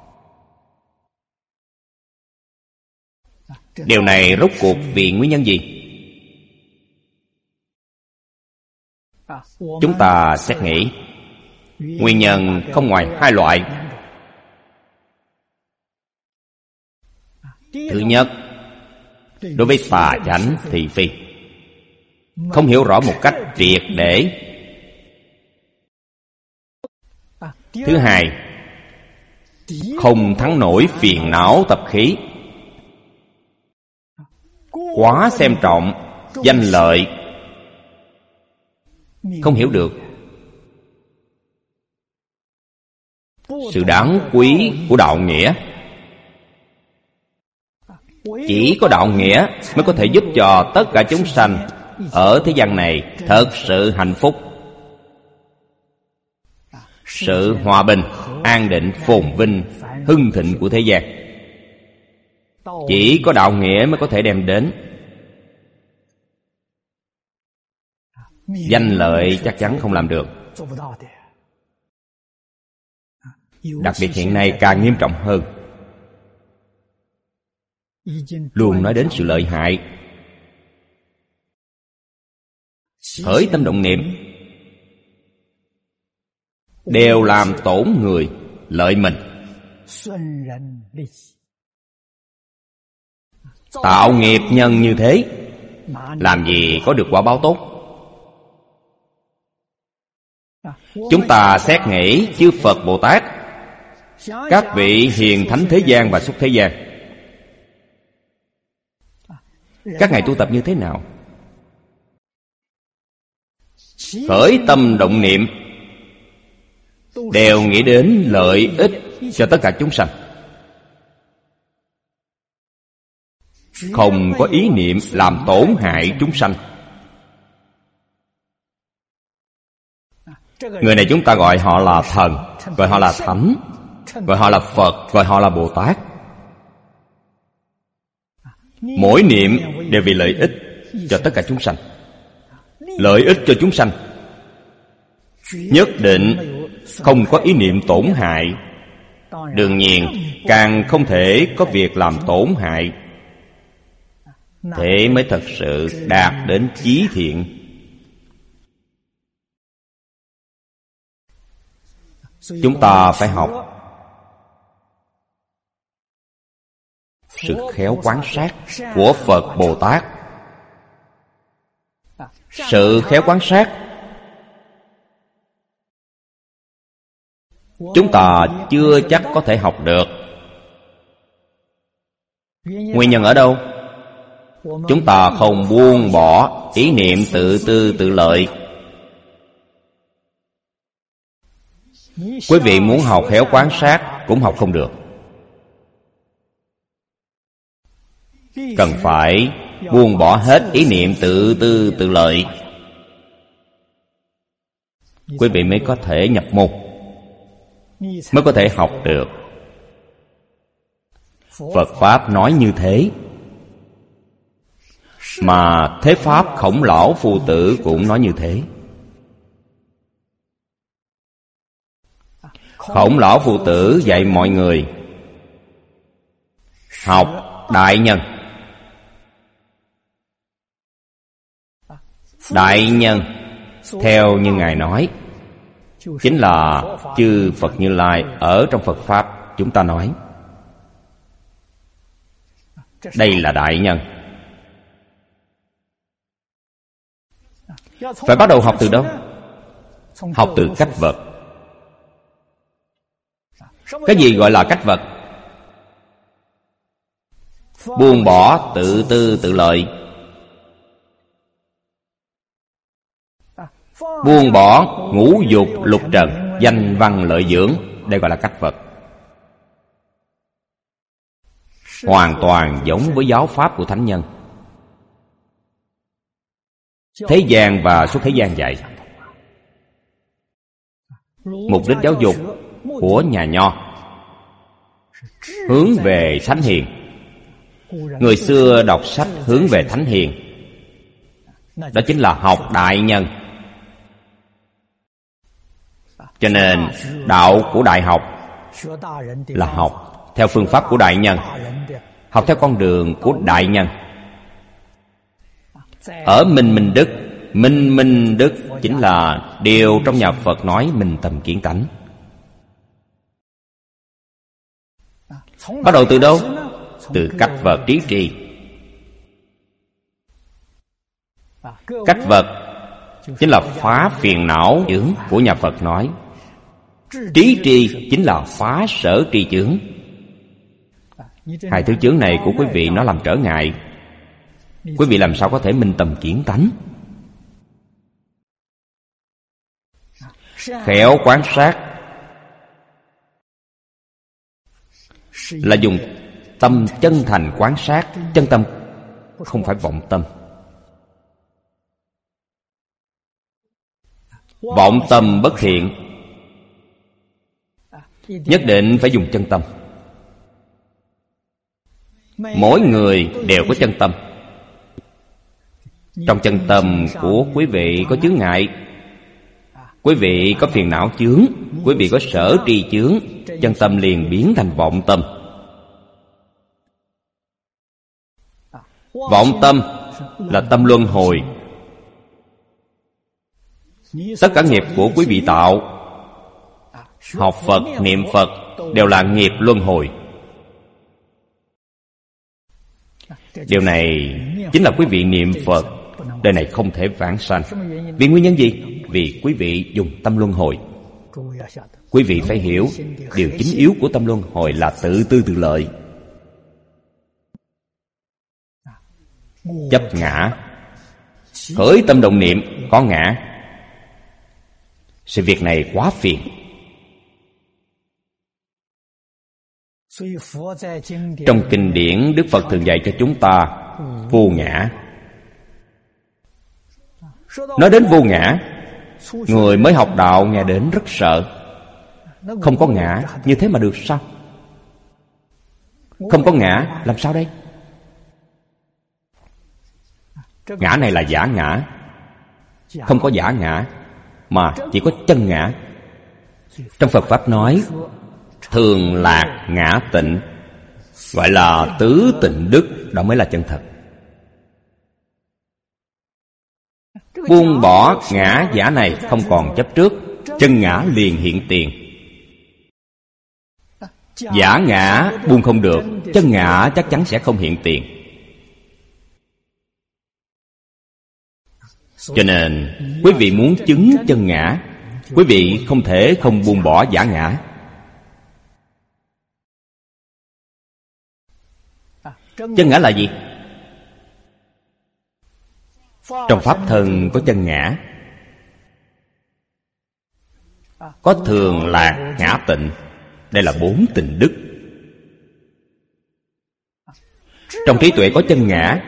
Điều này rốt cuộc vì nguyên nhân gì? Chúng ta xét nghĩ nguyên nhân không ngoài hai loại. Thứ nhất, đối với tà chánh thị phi, không hiểu rõ một cách triệt để. Thứ hai, không thắng nổi phiền não tập khí, quá xem trọng danh lợi, không hiểu được sự đáng quý của đạo nghĩa. Chỉ có đạo nghĩa mới có thể giúp cho tất cả chúng sanh ở thế gian này thật sự hạnh phúc, sự hòa bình, an định, phồn vinh, hưng thịnh của thế gian. Chỉ có đạo nghĩa mới có thể đem đến. Danh lợi chắc chắn không làm được. Đặc biệt hiện nay càng nghiêm trọng hơn. Luôn nói đến sự lợi hại. Khởi tâm động niệm đều làm tổn người, lợi mình. Tạo nghiệp nhân như thế, làm gì có được quả báo tốt. Chúng ta xét nghĩ chư Phật Bồ Tát, các vị hiền thánh thế gian và xuất thế gian, các ngài tu tập như thế nào? Khởi tâm động niệm đều nghĩ đến lợi ích cho tất cả chúng sanh, không có ý niệm làm tổn hại chúng sanh. Người này chúng ta gọi họ là thần, gọi họ là thánh, gọi họ là Phật, gọi họ là Bồ Tát. Mỗi niệm đều vì lợi ích cho tất cả chúng sanh, lợi ích cho chúng sanh, nhất định không có ý niệm tổn hại. Đương nhiên càng không thể có việc làm tổn hại. Thế mới thật sự đạt đến chí thiện. Chúng ta phải học sự khéo quán sát của Phật Bồ Tát. Sự khéo quán sát chúng ta chưa chắc có thể học được. Nguyên nhân ở đâu? Chúng ta không buông bỏ ý niệm tự tư tự lợi. Quý vị muốn học khéo quán sát cũng học không được. Cần phải buông bỏ hết ý niệm tự tư tự lợi, quý vị mới có thể nhập môn, mới có thể học được. Phật Pháp nói như thế, mà Thế Pháp Khổng Lão Phu Tử cũng nói như thế. Khổng Lão Phu Tử dạy mọi người học đại nhân. Đại nhân theo như Ngài nói chính là chư Phật Như Lai ở trong Phật Pháp chúng ta nói. Đây là đại nhân. Phải bắt đầu học từ đâu? Học từ cách vật. Cái gì gọi là cách vật? Buông bỏ tự tư tự lợi, buông bỏ ngũ dục lục trần, danh văn lợi dưỡng. Đây gọi là cách vật. Hoàn toàn giống với giáo pháp của thánh nhân. Thế gian và xuất thế gian dạy. Mục đích giáo dục của nhà Nho hướng về thánh hiền. Người xưa đọc sách hướng về thánh hiền, đó chính là học đại nhân. Cho nên đạo của đại học là học theo phương pháp của đại nhân, học theo con đường của đại nhân. Ở Minh Minh Đức Minh minh đức chính là điều trong nhà Phật nói minh tâm kiến tánh. Bắt đầu từ đâu? Từ cách vật trí trì. Cách vật chính là phá phiền não chướng của nhà Phật nói. Trí trì chính là phá sở tri chướng. Hai thứ chướng này của quý vị nó làm trở ngại. Quý vị làm sao có thể minh tâm kiến tánh? Khéo quan sát là dùng tâm chân thành quan sát. Chân tâm, không phải vọng tâm. Vọng tâm bất thiện, nhất định phải dùng chân tâm. Mỗi người đều có chân tâm. Trong chân tâm của quý vị có chướng ngại, quý vị có phiền não chướng, quý vị có sở tri chướng, chân tâm liền biến thành vọng tâm. Vọng tâm là tâm luân hồi. Tất cả nghiệp của quý vị tạo, học Phật, niệm Phật đều là nghiệp luân hồi. Điều này chính là quý vị niệm Phật đời này không thể vãng sanh. Vì nguyên nhân gì? Vì quý vị dùng tâm luân hồi. Quý vị phải hiểu, điều chính yếu của tâm luân hồi là tự tư tự lợi. Chấp ngã, khởi tâm động niệm có ngã. Sự việc này quá phiền. Trong kinh điển, Đức Phật thường dạy cho chúng ta vô ngã. Nói đến vô ngã, người mới học đạo nghe đến rất sợ. Không có ngã, như thế mà được sao? Không có ngã, làm sao đây? Ngã này là giả ngã. Không có giả ngã, mà chỉ có chân ngã. Trong Phật Pháp nói thường lạc ngã tịnh, gọi là tứ tịnh đức. Đó mới là chân thật. Buông bỏ ngã giả này, không còn chấp trước, chân ngã liền hiện tiền. Giả ngã buông không được, chân ngã chắc chắn sẽ không hiện tiền. Cho nên quý vị muốn chứng chân ngã, quý vị không thể không buông bỏ giả ngã. Chân ngã là gì? Trong Pháp thân có chân ngã, có thường lạc ngã tịnh. Đây là 4 tịnh đức. Trong trí tuệ có chân ngã.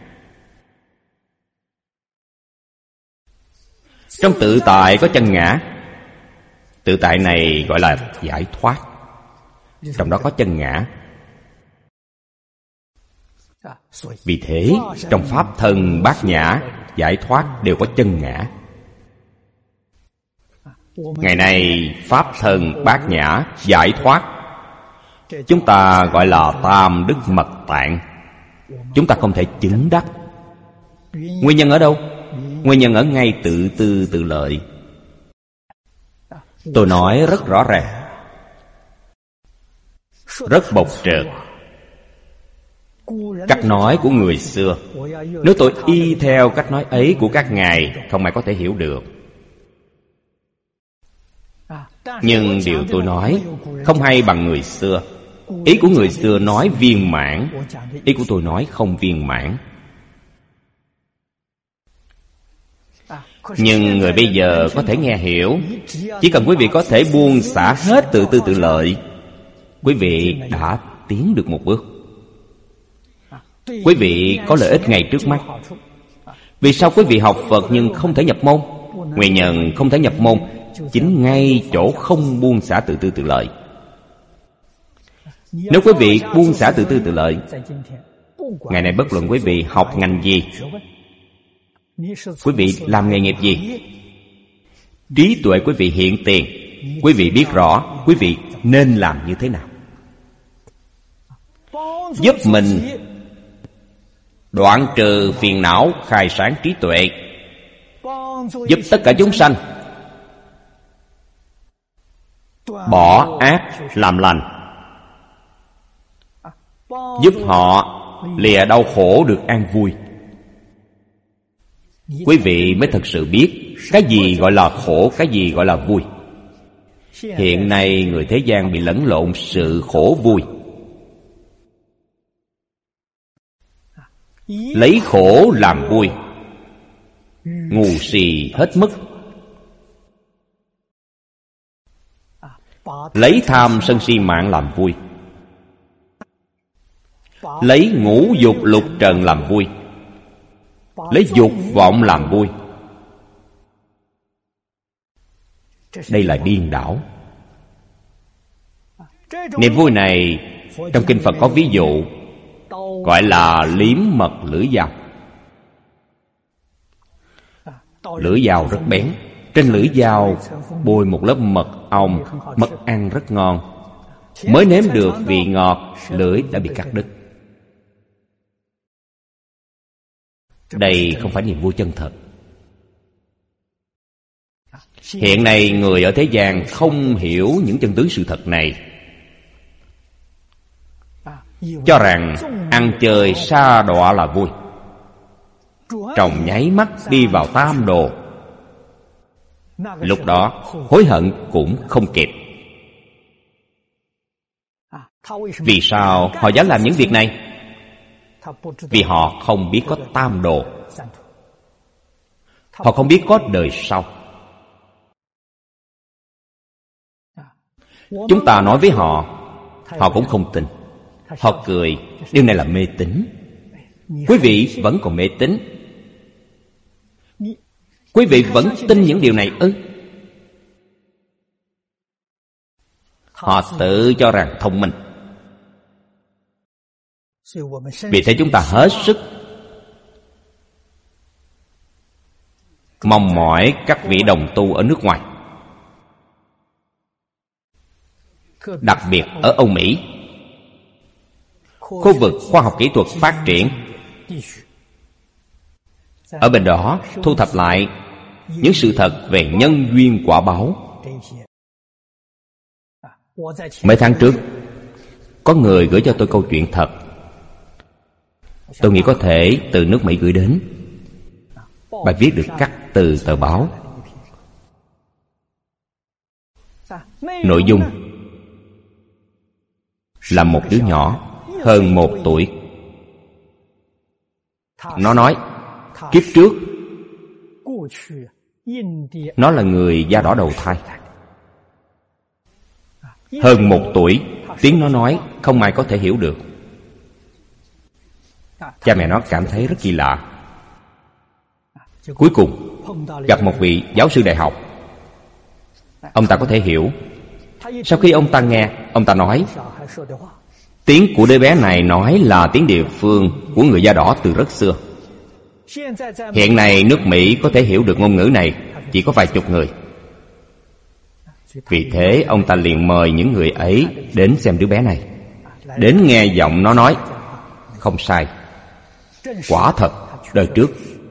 Trong tự tại có chân ngã. Tự tại này gọi là giải thoát. Trong đó có chân ngã. Vì thế trong Pháp thân bát nhã, giải thoát đều có chân ngã. Ngày nay Pháp thân bát nhã, giải thoát, chúng ta gọi là tam đức mật tạng. Chúng ta không thể chứng đắc. Nguyên nhân ở đâu? Nguyên nhân ở ngay tự tư tự lợi. Tôi nói rất rõ ràng, rất bộc trợt. Cách nói của người xưa, nếu tôi y theo cách nói ấy của các ngài, không ai có thể hiểu được. Nhưng điều tôi nói không hay bằng người xưa. Ý của người xưa nói viên mãn, ý của tôi nói không viên mãn. Nhưng người bây giờ có thể nghe hiểu. Chỉ cần quý vị có thể buông xả hết tự tư tự lợi, quý vị đã tiến được một bước. Quý vị có lợi ích ngay trước mắt. Vì sao quý vị học Phật nhưng không thể nhập môn? Nguyên nhân không thể nhập môn chính ngay chỗ không buông xả tự tư tự lợi. Nếu quý vị buông xả tự tư tự lợi, ngày nay bất luận quý vị học ngành gì, quý vị làm nghề nghiệp gì, trí tuệ quý vị hiện tiền, quý vị biết rõ quý vị nên làm như thế nào. Giúp mình đoạn trừ phiền não, khai sáng trí tuệ, giúp tất cả chúng sanh bỏ ác làm lành, giúp họ lìa đau khổ được an vui. Quý vị mới thực sự biết cái gì gọi là khổ, cái gì gọi là vui. Hiện nay người thế gian bị lẫn lộn sự khổ vui, lấy khổ làm vui, ngu si hết mức. Lấy tham sân si mạng làm vui, lấy ngũ dục lục trần làm vui, lấy dục vọng làm vui. Đây là điên đảo. Niềm vui này trong kinh Phật có ví dụ, gọi là liếm mật lưỡi dao. Lưỡi dao rất bén, trên lưỡi dao bôi một lớp mật ong. Mật ăn rất ngon, mới nếm được vị ngọt, lưỡi đã bị cắt đứt. Đây không phải niềm vui chân thật. Hiện nay người ở thế gian không hiểu những chân tướng sự thật này, cho rằng ăn chơi sa đọa là vui, trong nháy mắt đi vào tam đồ. Lúc đó hối hận cũng không kịp. Vì sao họ dám làm những việc này? Vì họ không biết có tam đồ, họ không biết có đời sau. Chúng ta nói với họ, họ cũng không tin. Họ cười, điều này là mê tín. Quý vị vẫn còn mê tín? Quý vị vẫn tin những điều này ư? Họ tự cho rằng thông minh. Vì thế chúng ta hết sức mong mỏi các vị đồng tu ở nước ngoài, đặc biệt ở Âu Mỹ, khu vực khoa học kỹ thuật phát triển. Ở bên đó thu thập lại những sự thật về nhân duyên quả báo. Mấy tháng trước có người gửi cho tôi câu chuyện thật. Tôi nghĩ có thể từ nước Mỹ gửi đến. Bài viết được cắt từ tờ báo. Nội dung là một đứa nhỏ hơn 1 tuổi. Nó nói kiếp trước nó là người da đỏ đầu thai. Hơn 1 tuổi, tiếng nó nói không ai có thể hiểu được. Cha mẹ nó cảm thấy rất kỳ lạ. Cuối cùng gặp một vị giáo sư đại học. Ông ta có thể hiểu. Sau khi ông ta nghe, ông ta nói tiếng của đứa bé này nói là tiếng địa phương của người da đỏ từ rất xưa. Hiện nay nước Mỹ có thể hiểu được ngôn ngữ này chỉ có vài chục người. Vì thế ông ta liền mời những người ấy đến xem đứa bé này, đến nghe giọng nó nói. Không sai, quả thật đời trước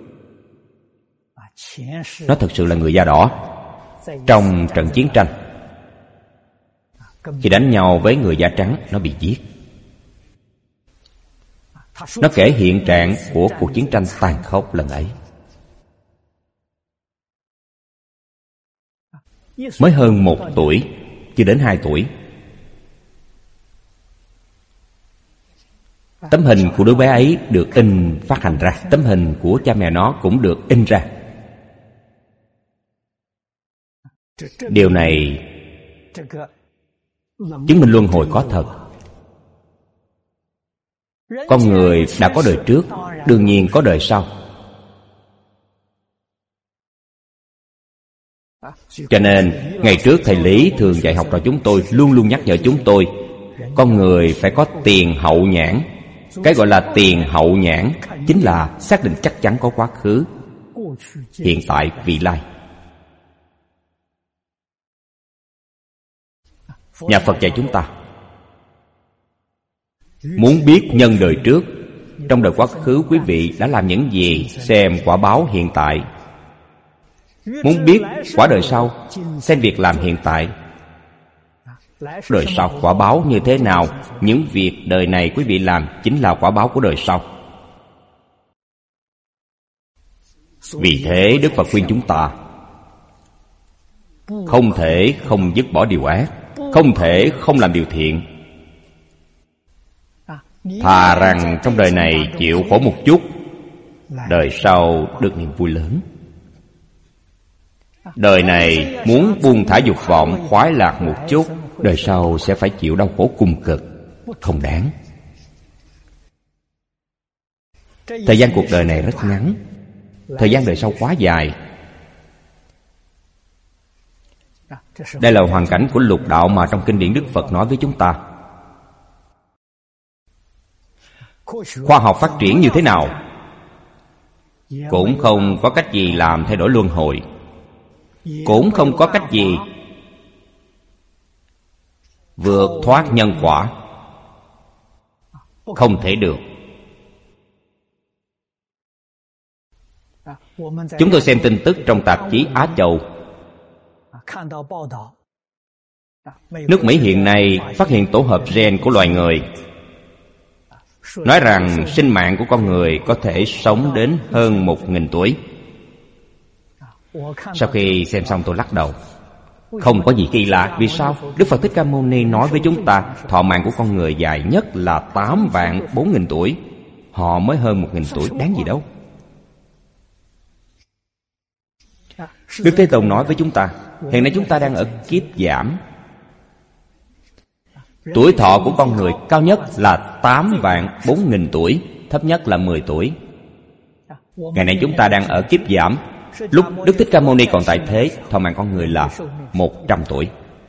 nó thực sự là người da đỏ. Trong trận chiến tranh, khi đánh nhau với người da trắng, nó bị giết. Nó kể hiện trạng của cuộc chiến tranh tàn khốc lần ấy. Mới hơn 1 tuổi, chưa đến 2 tuổi. Tấm hình của đứa bé ấy được in phát hành ra. Tấm hình của cha mẹ nó cũng được in ra. Điều này chứng minh luân hồi có thật. Con người đã có đời trước, đương nhiên có đời sau. Cho nên ngày trước thầy Lý thường dạy học trò chúng tôi luôn luôn nhắc nhở chúng tôi, con người phải có tiền hậu nhãn. Cái gọi là tiền hậu nhãn chính là xác định chắc chắn có quá khứ, hiện tại, vị lai. Nhà Phật dạy chúng ta muốn biết nhân đời trước, trong đời quá khứ quý vị đã làm những gì, xem quả báo hiện tại. Muốn biết quả đời sau, xem việc làm hiện tại. Đời sau quả báo như thế nào? Những việc đời này quý vị làm chính là quả báo của đời sau. Vì thế Đức Phật khuyên chúng ta không thể không dứt bỏ điều ác, không thể không làm điều thiện. Thà rằng trong đời này chịu khổ một chút, đời sau được niềm vui lớn. Đời này muốn buông thả dục vọng, khoái lạc một chút, đời sau sẽ phải chịu đau khổ cùng cực, không đáng. Thời gian cuộc đời này rất ngắn, thời gian đời sau quá dài. Đây là hoàn cảnh của lục đạo mà trong kinh điển Đức Phật nói với chúng ta. Khoa học phát triển như thế nào cũng không có cách gì làm thay đổi luân hồi, cũng không có cách gì vượt thoát nhân quả. Không thể được. Chúng tôi xem tin tức trong tạp chí Á Châu. Nước Mỹ hiện nay phát hiện tổ hợp gen của loài người, nói rằng sinh mạng của con người có thể sống đến hơn 1000 tuổi. Sau khi xem xong tôi lắc đầu. Không có gì kỳ lạ. Vì sao? Đức Phật Thích Ca Mâu Ni nói với chúng ta thọ mạng của con người dài nhất là 8.400.000 tuổi. Họ mới hơn 1000 tuổi, đáng gì đâu. Đức Thế Tôn nói với chúng ta, hiện nay chúng ta đang ở kiếp giảm. Tuổi thọ của con người cao nhất là 8.400.000 tuổi, thấp nhất là 10 tuổi. Ngày nay chúng ta đang ở kiếp giảm. Lúc Đức Thích Ca Mâu Ni còn tại thế, thọ mạng con người là 100 tuổi.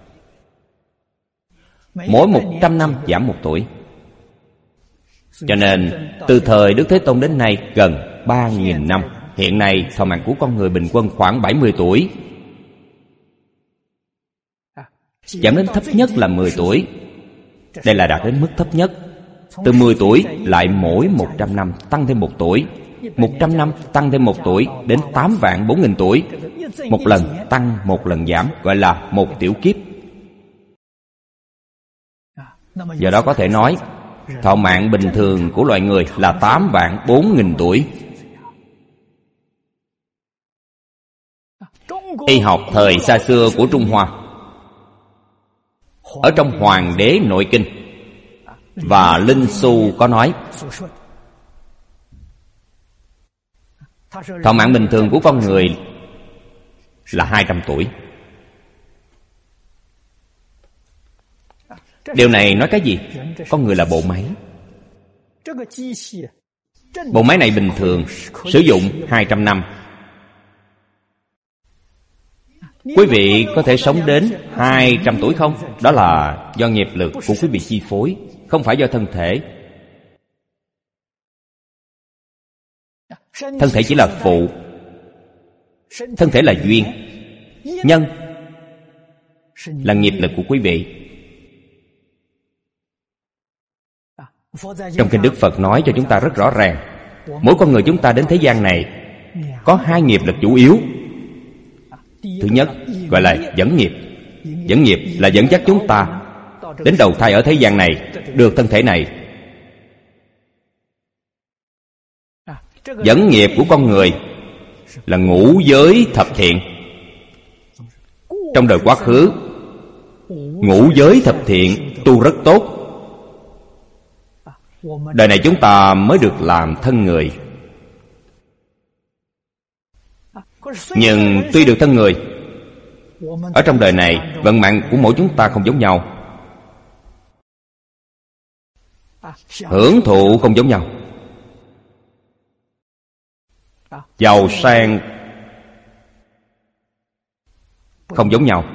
Mỗi 100 năm giảm 1 tuổi. Cho nên từ thời Đức Thế Tôn đến nay gần 3.000 năm. Hiện nay thọ mạng của con người bình quân khoảng 70 tuổi, giảm đến thấp nhất là 10 tuổi. Đây là đạt đến mức thấp nhất. Từ 10 tuổi lại mỗi 100 năm tăng thêm 1 tuổi, 100 năm tăng thêm 1 tuổi, đến 8.400.000 tuổi. Một lần tăng, một lần giảm, gọi là một tiểu kiếp. Do đó có thể nói thọ mạng bình thường của loài người là 8.400.000 tuổi. Y học thời xa xưa của Trung Hoa, ở trong Hoàng Đế Nội Kinh và Linh Xu có nói thọ mạng bình thường của con người là 200 tuổi. Điều này nói cái gì? Con người là bộ máy. Bộ máy này bình thường sử dụng 200 năm. Quý vị có thể sống đến 200 tuổi không? Đó là do nghiệp lực của quý vị chi phối, không phải do thân thể. Thân thể chỉ là phụ. Thân thể là duyên. Nhân là nghiệp lực của quý vị. Trong kinh Đức Phật nói cho chúng ta rất rõ ràng, mỗi con người chúng ta đến thế gian này có 2 nghiệp lực chủ yếu. Thứ nhất gọi là dẫn nghiệp. Dẫn nghiệp là dẫn dắt chúng ta đến đầu thai ở thế gian này, được thân thể này. Dẫn nghiệp của con người là ngũ giới thập thiện. Trong đời quá khứ, ngũ giới thập thiện tu rất tốt. Đời này chúng ta mới được làm thân người. Nhưng tuy được thân người, ở trong đời này vận mạng của mỗi chúng ta không giống nhau, hưởng thụ không giống nhau, giàu sang không giống nhau.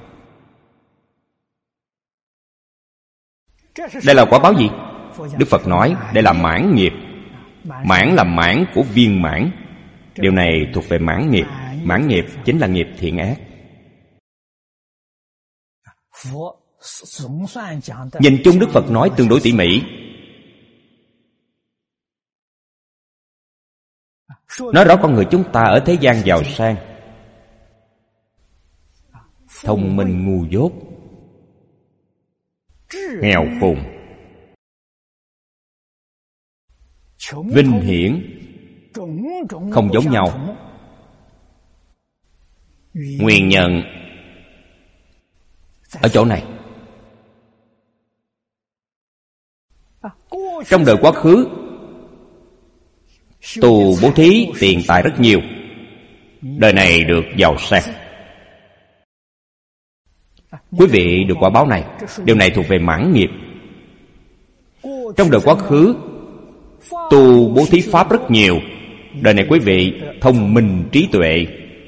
Đây là quả báo gì? Đức Phật nói đây là mãn nghiệp. Mãn là mãn của viên mãn. Điều này thuộc về mãn nghiệp. Mãn nghiệp chính là nghiệp thiện ác. Nhìn chung Đức Phật nói tương đối tỉ mỉ. Nói rõ con người chúng ta ở thế gian giàu sang, thông minh ngu dốt, nghèo khùng, vinh hiển, không giống nhau. Nguyên nhân ở chỗ này. Trong đời quá khứ, tu bố thí tiền tài rất nhiều, đời này được giàu sang. Quý vị được quả báo này. Điều này thuộc về mãn nghiệp. Trong đời quá khứ, tu bố thí pháp rất nhiều, đời này quý vị thông minh trí tuệ.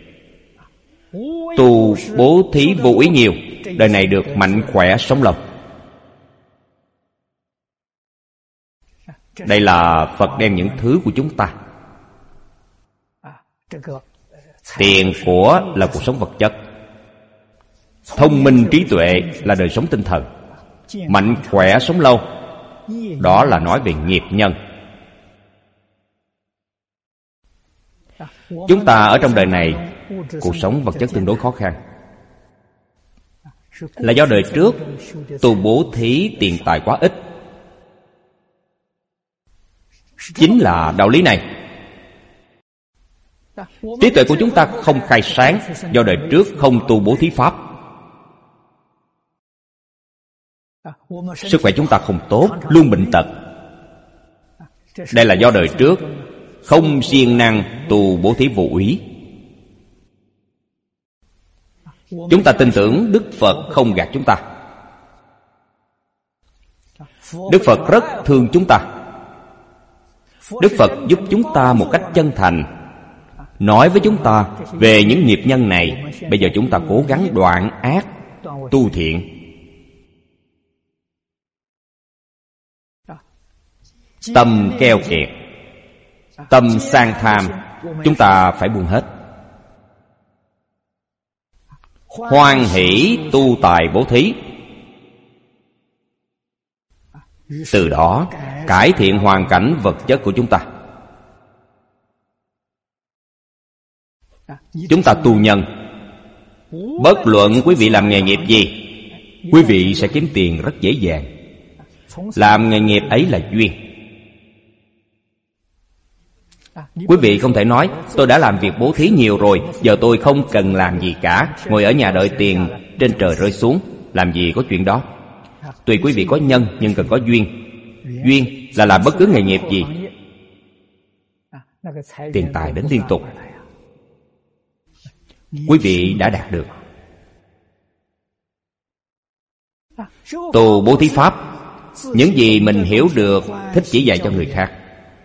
Tu bố thí vô ý nhiều, đời này được mạnh khỏe sống lâu. Đây là Phật đem những thứ của chúng ta. Tiền của là cuộc sống vật chất, thông minh trí tuệ là đời sống tinh thần, mạnh khỏe sống lâu, đó là nói về nghiệp nhân. Chúng ta ở trong đời này, cuộc sống vật chất tương đối khó khăn, là do đời trước tu bố thí tiền tài quá ít. Chính là đạo lý này. Trí tuệ của chúng ta không khai sáng, do đời trước không tu bố thí pháp. Sức khỏe chúng ta không tốt, luôn bệnh tật. Đây là do đời trước không siêng năng tu bố thí vô úy. Chúng ta tin tưởng Đức Phật không gạt chúng ta. Đức Phật rất thương chúng ta. Đức Phật giúp chúng ta một cách chân thành, nói với chúng ta về những nghiệp nhân này. Bây giờ chúng ta cố gắng đoạn ác, tu thiện. Tâm keo kiệt, tâm sang tham, chúng ta phải buông hết. Hoan hỷ tu tài bố thí, từ đó cải thiện hoàn cảnh vật chất của chúng ta. Chúng ta tu nhân, bất luận quý vị làm nghề nghiệp gì, quý vị sẽ kiếm tiền rất dễ dàng. Làm nghề nghiệp ấy là duyên. Quý vị không thể nói tôi đã làm việc bố thí nhiều rồi, giờ tôi không cần làm gì cả, ngồi ở nhà đợi tiền trên trời rơi xuống. Làm gì có chuyện đó. Tuy quý vị có nhân nhưng cần có duyên. Duyên là làm bất cứ nghề nghiệp gì, tiền tài đến liên tục. Quý vị đã đạt được. Tu bố thí pháp, những gì mình hiểu được thích chỉ dạy cho người khác.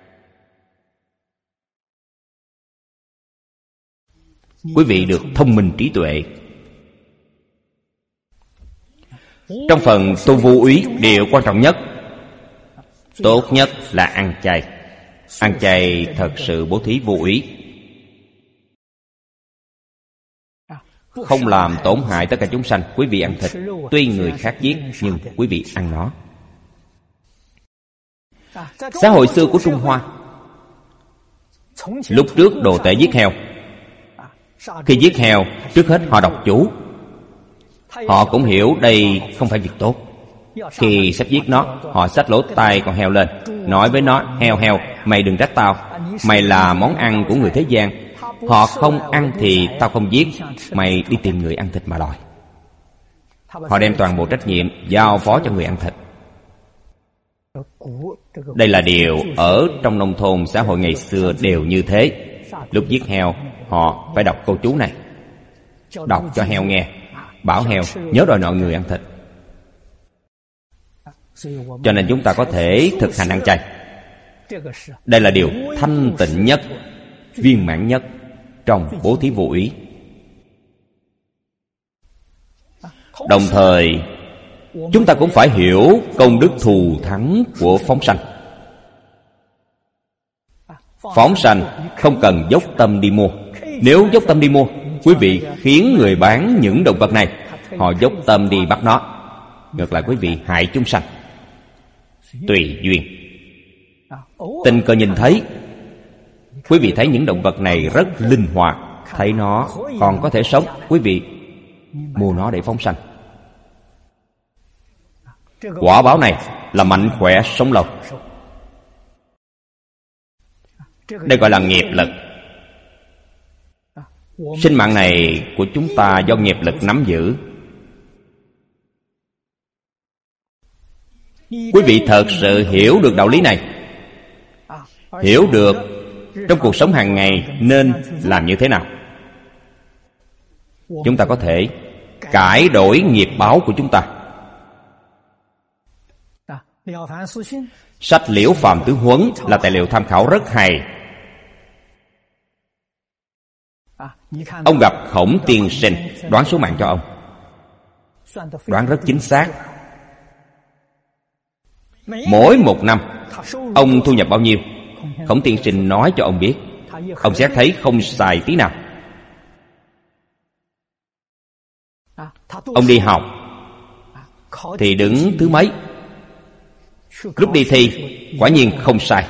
Quý vị được thông minh trí tuệ. Trong phần tu vô úy, điều quan trọng nhất, tốt nhất là ăn chay. Ăn chay thật sự bố thí vô úy, không làm tổn hại tất cả chúng sanh. Quý vị ăn thịt, tuy người khác giết nhưng quý vị ăn nó. Xã hội xưa của Trung Hoa, lúc trước đồ tể giết heo. Khi giết heo, trước hết họ đọc chú. Họ cũng hiểu đây không phải việc tốt. Khi sắp giết nó, họ xách lỗ tai con heo lên, nói với nó: heo heo, mày đừng trách tao, mày là món ăn của người thế gian. Họ không ăn thì tao không giết, mày đi tìm người ăn thịt mà đòi. Họ đem toàn bộ trách nhiệm giao phó cho người ăn thịt. Đây là điều ở trong nông thôn xã hội ngày xưa đều như thế. Lúc giết heo, họ phải đọc câu chú này, đọc cho heo nghe, bảo heo nhớ đòi nợ người ăn thịt. Cho nên chúng ta có thể thực hành ăn chay. Đây là điều thanh tịnh nhất, viên mãn nhất trong bố thí vô úy. Đồng thời, chúng ta cũng phải hiểu công đức thù thắng của phóng sanh. Phóng sanh không cần dốc tâm đi mua. Nếu dốc tâm đi mua, quý vị khiến người bán những động vật này, họ dốc tâm đi bắt nó. Ngược lại quý vị hại chúng sanh. Tùy duyên. Tình cờ nhìn thấy, quý vị thấy những động vật này rất linh hoạt, thấy nó còn có thể sống, quý vị mua nó để phóng sanh. Quả báo này là mạnh khỏe sống lâu. Đây gọi là nghiệp lực. Sinh mạng này của chúng ta do nghiệp lực nắm giữ. Quý vị thật sự hiểu được đạo lý này, hiểu được trong cuộc sống hàng ngày nên làm như thế nào, chúng ta có thể cải đổi nghiệp báo của chúng ta. Sách Liễu Phàm Tứ Huấn là tài liệu tham khảo rất hay. Ông gặp Khổng tiên sinh đoán số mạng cho ông, đoán rất chính xác. Mỗi một năm ông thu nhập bao nhiêu, Khổng tiên sinh nói cho ông biết. Ông sẽ thấy không sai tí nào. Ông đi học thì đứng thứ mấy, lúc đi thi quả nhiên không sai.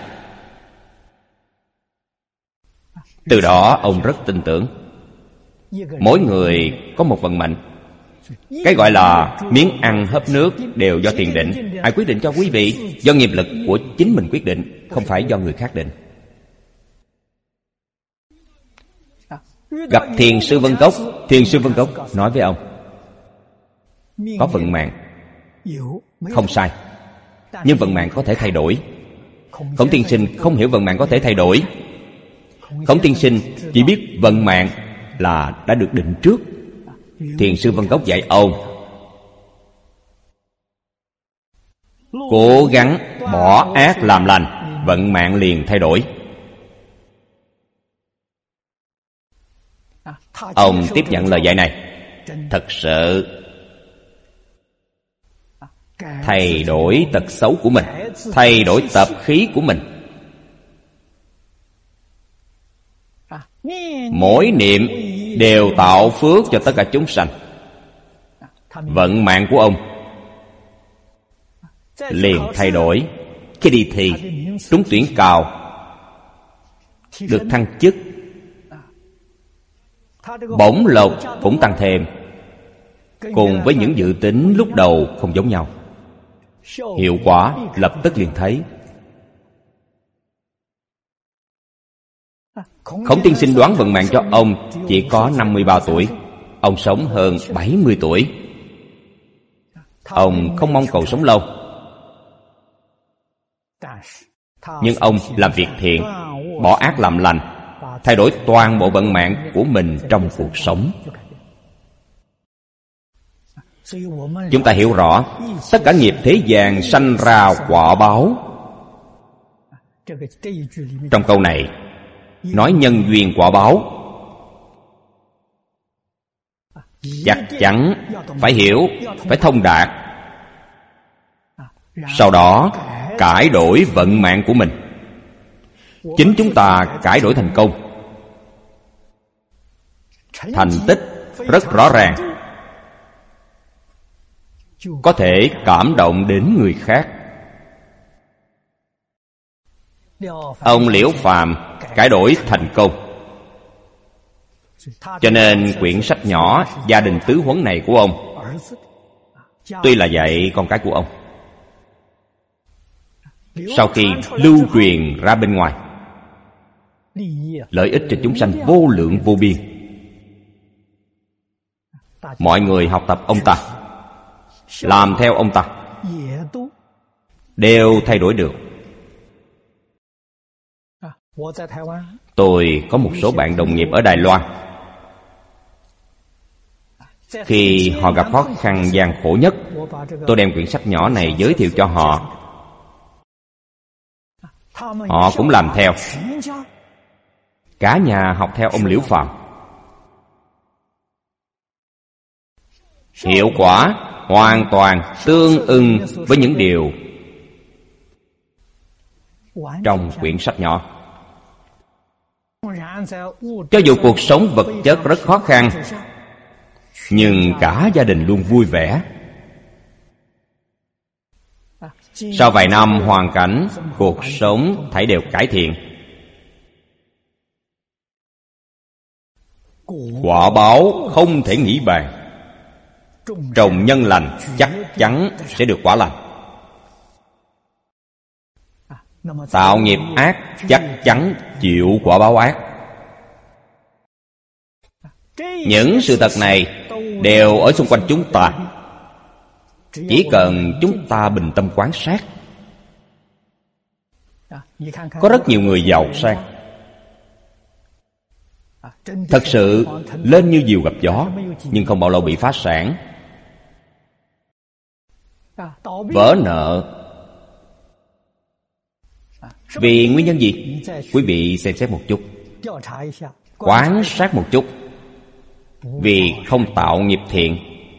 Từ đó ông rất tin tưởng. Mỗi người có một vận mệnh. Cái gọi là miếng ăn hớp nước đều do tiền định. Ai quyết định cho quý vị? Do nghiệp lực của chính mình quyết định, không phải do người khác định. Gặp Thiền sư Vân Cốc, Thiền sư Vân Cốc nói với ông, có vận mạng không sai, nhưng vận mạng có thể thay đổi. Khổng tiên sinh không hiểu vận mạng có thể thay đổi. Khổng tiên sinh chỉ biết vận mạng là đã được định trước. Thiền sư Vân Cốc dạy ông cố gắng bỏ ác làm lành, vận mạng liền thay đổi. Ông tiếp nhận lời dạy này, thật sự thay đổi tật xấu của mình, thay đổi tập khí của mình. Mỗi niệm đều tạo phước cho tất cả chúng sanh. Vận mạng của ông liền thay đổi. Khi đi thi trúng tuyển cao, được thăng chức, bổng lộc cũng tăng thêm, cùng với những dự tính lúc đầu không giống nhau. Hiệu quả lập tức liền thấy. Khổng tiên sinh đoán vận mạng cho ông chỉ có 53 tuổi. Ông sống hơn 70 tuổi. Ông không mong cầu sống lâu, nhưng ông làm việc thiện, bỏ ác làm lành, thay đổi toàn bộ vận mạng của mình trong cuộc sống. Chúng ta hiểu rõ, tất cả nghiệp thế gian sanh ra quả báo. Trong câu này nói nhân duyên quả báo, chắc chắn phải hiểu, phải thông đạt. Sau đó cải đổi vận mạng của mình. Chính chúng ta cải đổi thành công, thành tích rất rõ ràng, có thể cảm động đến người khác. Ông Liễu Phàm cải đổi thành công. Cho nên quyển sách nhỏ Gia đình tứ huấn này của ông tuy là dạy con cái của ông, sau khi lưu truyền ra bên ngoài, lợi ích cho chúng sanh vô lượng vô biên. Mọi người học tập ông ta, làm theo ông ta, đều thay đổi được. Tôi có một số bạn đồng nghiệp ở Đài Loan. Khi họ gặp khó khăn gian khổ nhất, tôi đem quyển sách nhỏ này giới thiệu cho họ. Họ cũng làm theo. Cả nhà học theo ông Liễu Phàm. Hiệu quả hoàn toàn tương ưng với những điều trong quyển sách nhỏ. Cho dù cuộc sống vật chất rất khó khăn, nhưng cả gia đình luôn vui vẻ. Sau vài năm hoàn cảnh, cuộc sống thảy đều cải thiện. Quả báo không thể nghĩ bàn. Trồng nhân lành chắc chắn sẽ được quả lành. Tạo nghiệp ác chắc chắn chịu quả báo ác. Những sự thật này đều ở xung quanh chúng ta. Chỉ cần chúng ta bình tâm quan sát. Có rất nhiều người giàu sang, thật sự lên như diều gặp gió, nhưng không bao lâu bị phá sản, vỡ nợ. Vì nguyên nhân gì? Quý vị xem xét một chút, quan sát một chút. Vì không tạo nghiệp thiện,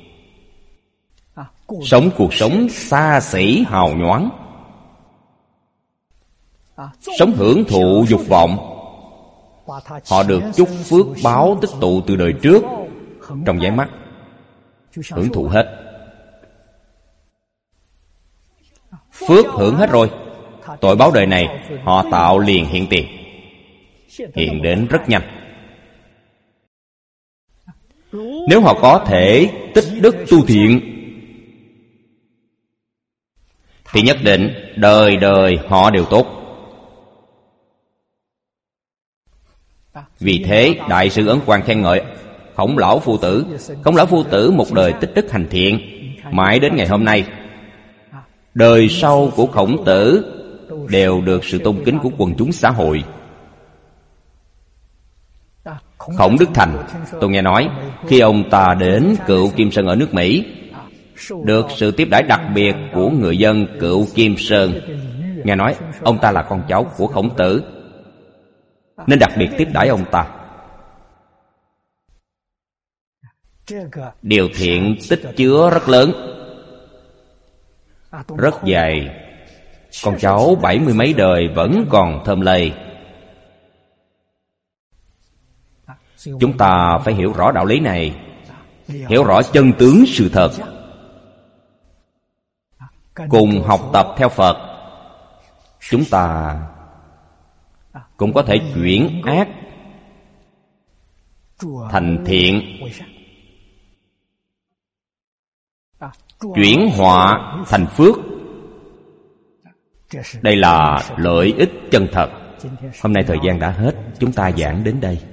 sống cuộc sống xa xỉ hào nhoáng, sống hưởng thụ dục vọng. Họ được chút phước báo tích tụ từ đời trước, trong nháy mắt hưởng thụ hết. Phước hưởng hết rồi, tội báo đời này họ tạo liền hiện tiền, hiện đến rất nhanh. Nếu họ có thể tích đức tu thiện thì nhất định đời đời họ đều tốt. Vì thế Đại sư Ấn Quang khen ngợi Khổng lão phu tử. Khổng lão phu tử một đời tích đức hành thiện, mãi đến ngày hôm nay, đời sau của Khổng tử đều được sự tôn kính của quần chúng xã hội. Khổng Đức Thành, tôi nghe nói khi ông ta đến Cựu Kim Sơn ở nước Mỹ, được sự tiếp đãi đặc biệt của người dân Cựu Kim Sơn. Nghe nói ông ta là con cháu của Khổng tử, nên đặc biệt tiếp đãi ông ta. Điều thiện tích chứa rất lớn, rất dài. Con cháu 70 mấy đời vẫn còn thơm lây. Chúng ta phải hiểu rõ đạo lý này, hiểu rõ chân tướng sự thật, cùng học tập theo Phật. Chúng ta cũng có thể chuyển ác thành thiện, chuyển họa thành phước. Đây là lợi ích chân thật. Hôm nay thời gian đã hết, chúng ta giảng đến đây.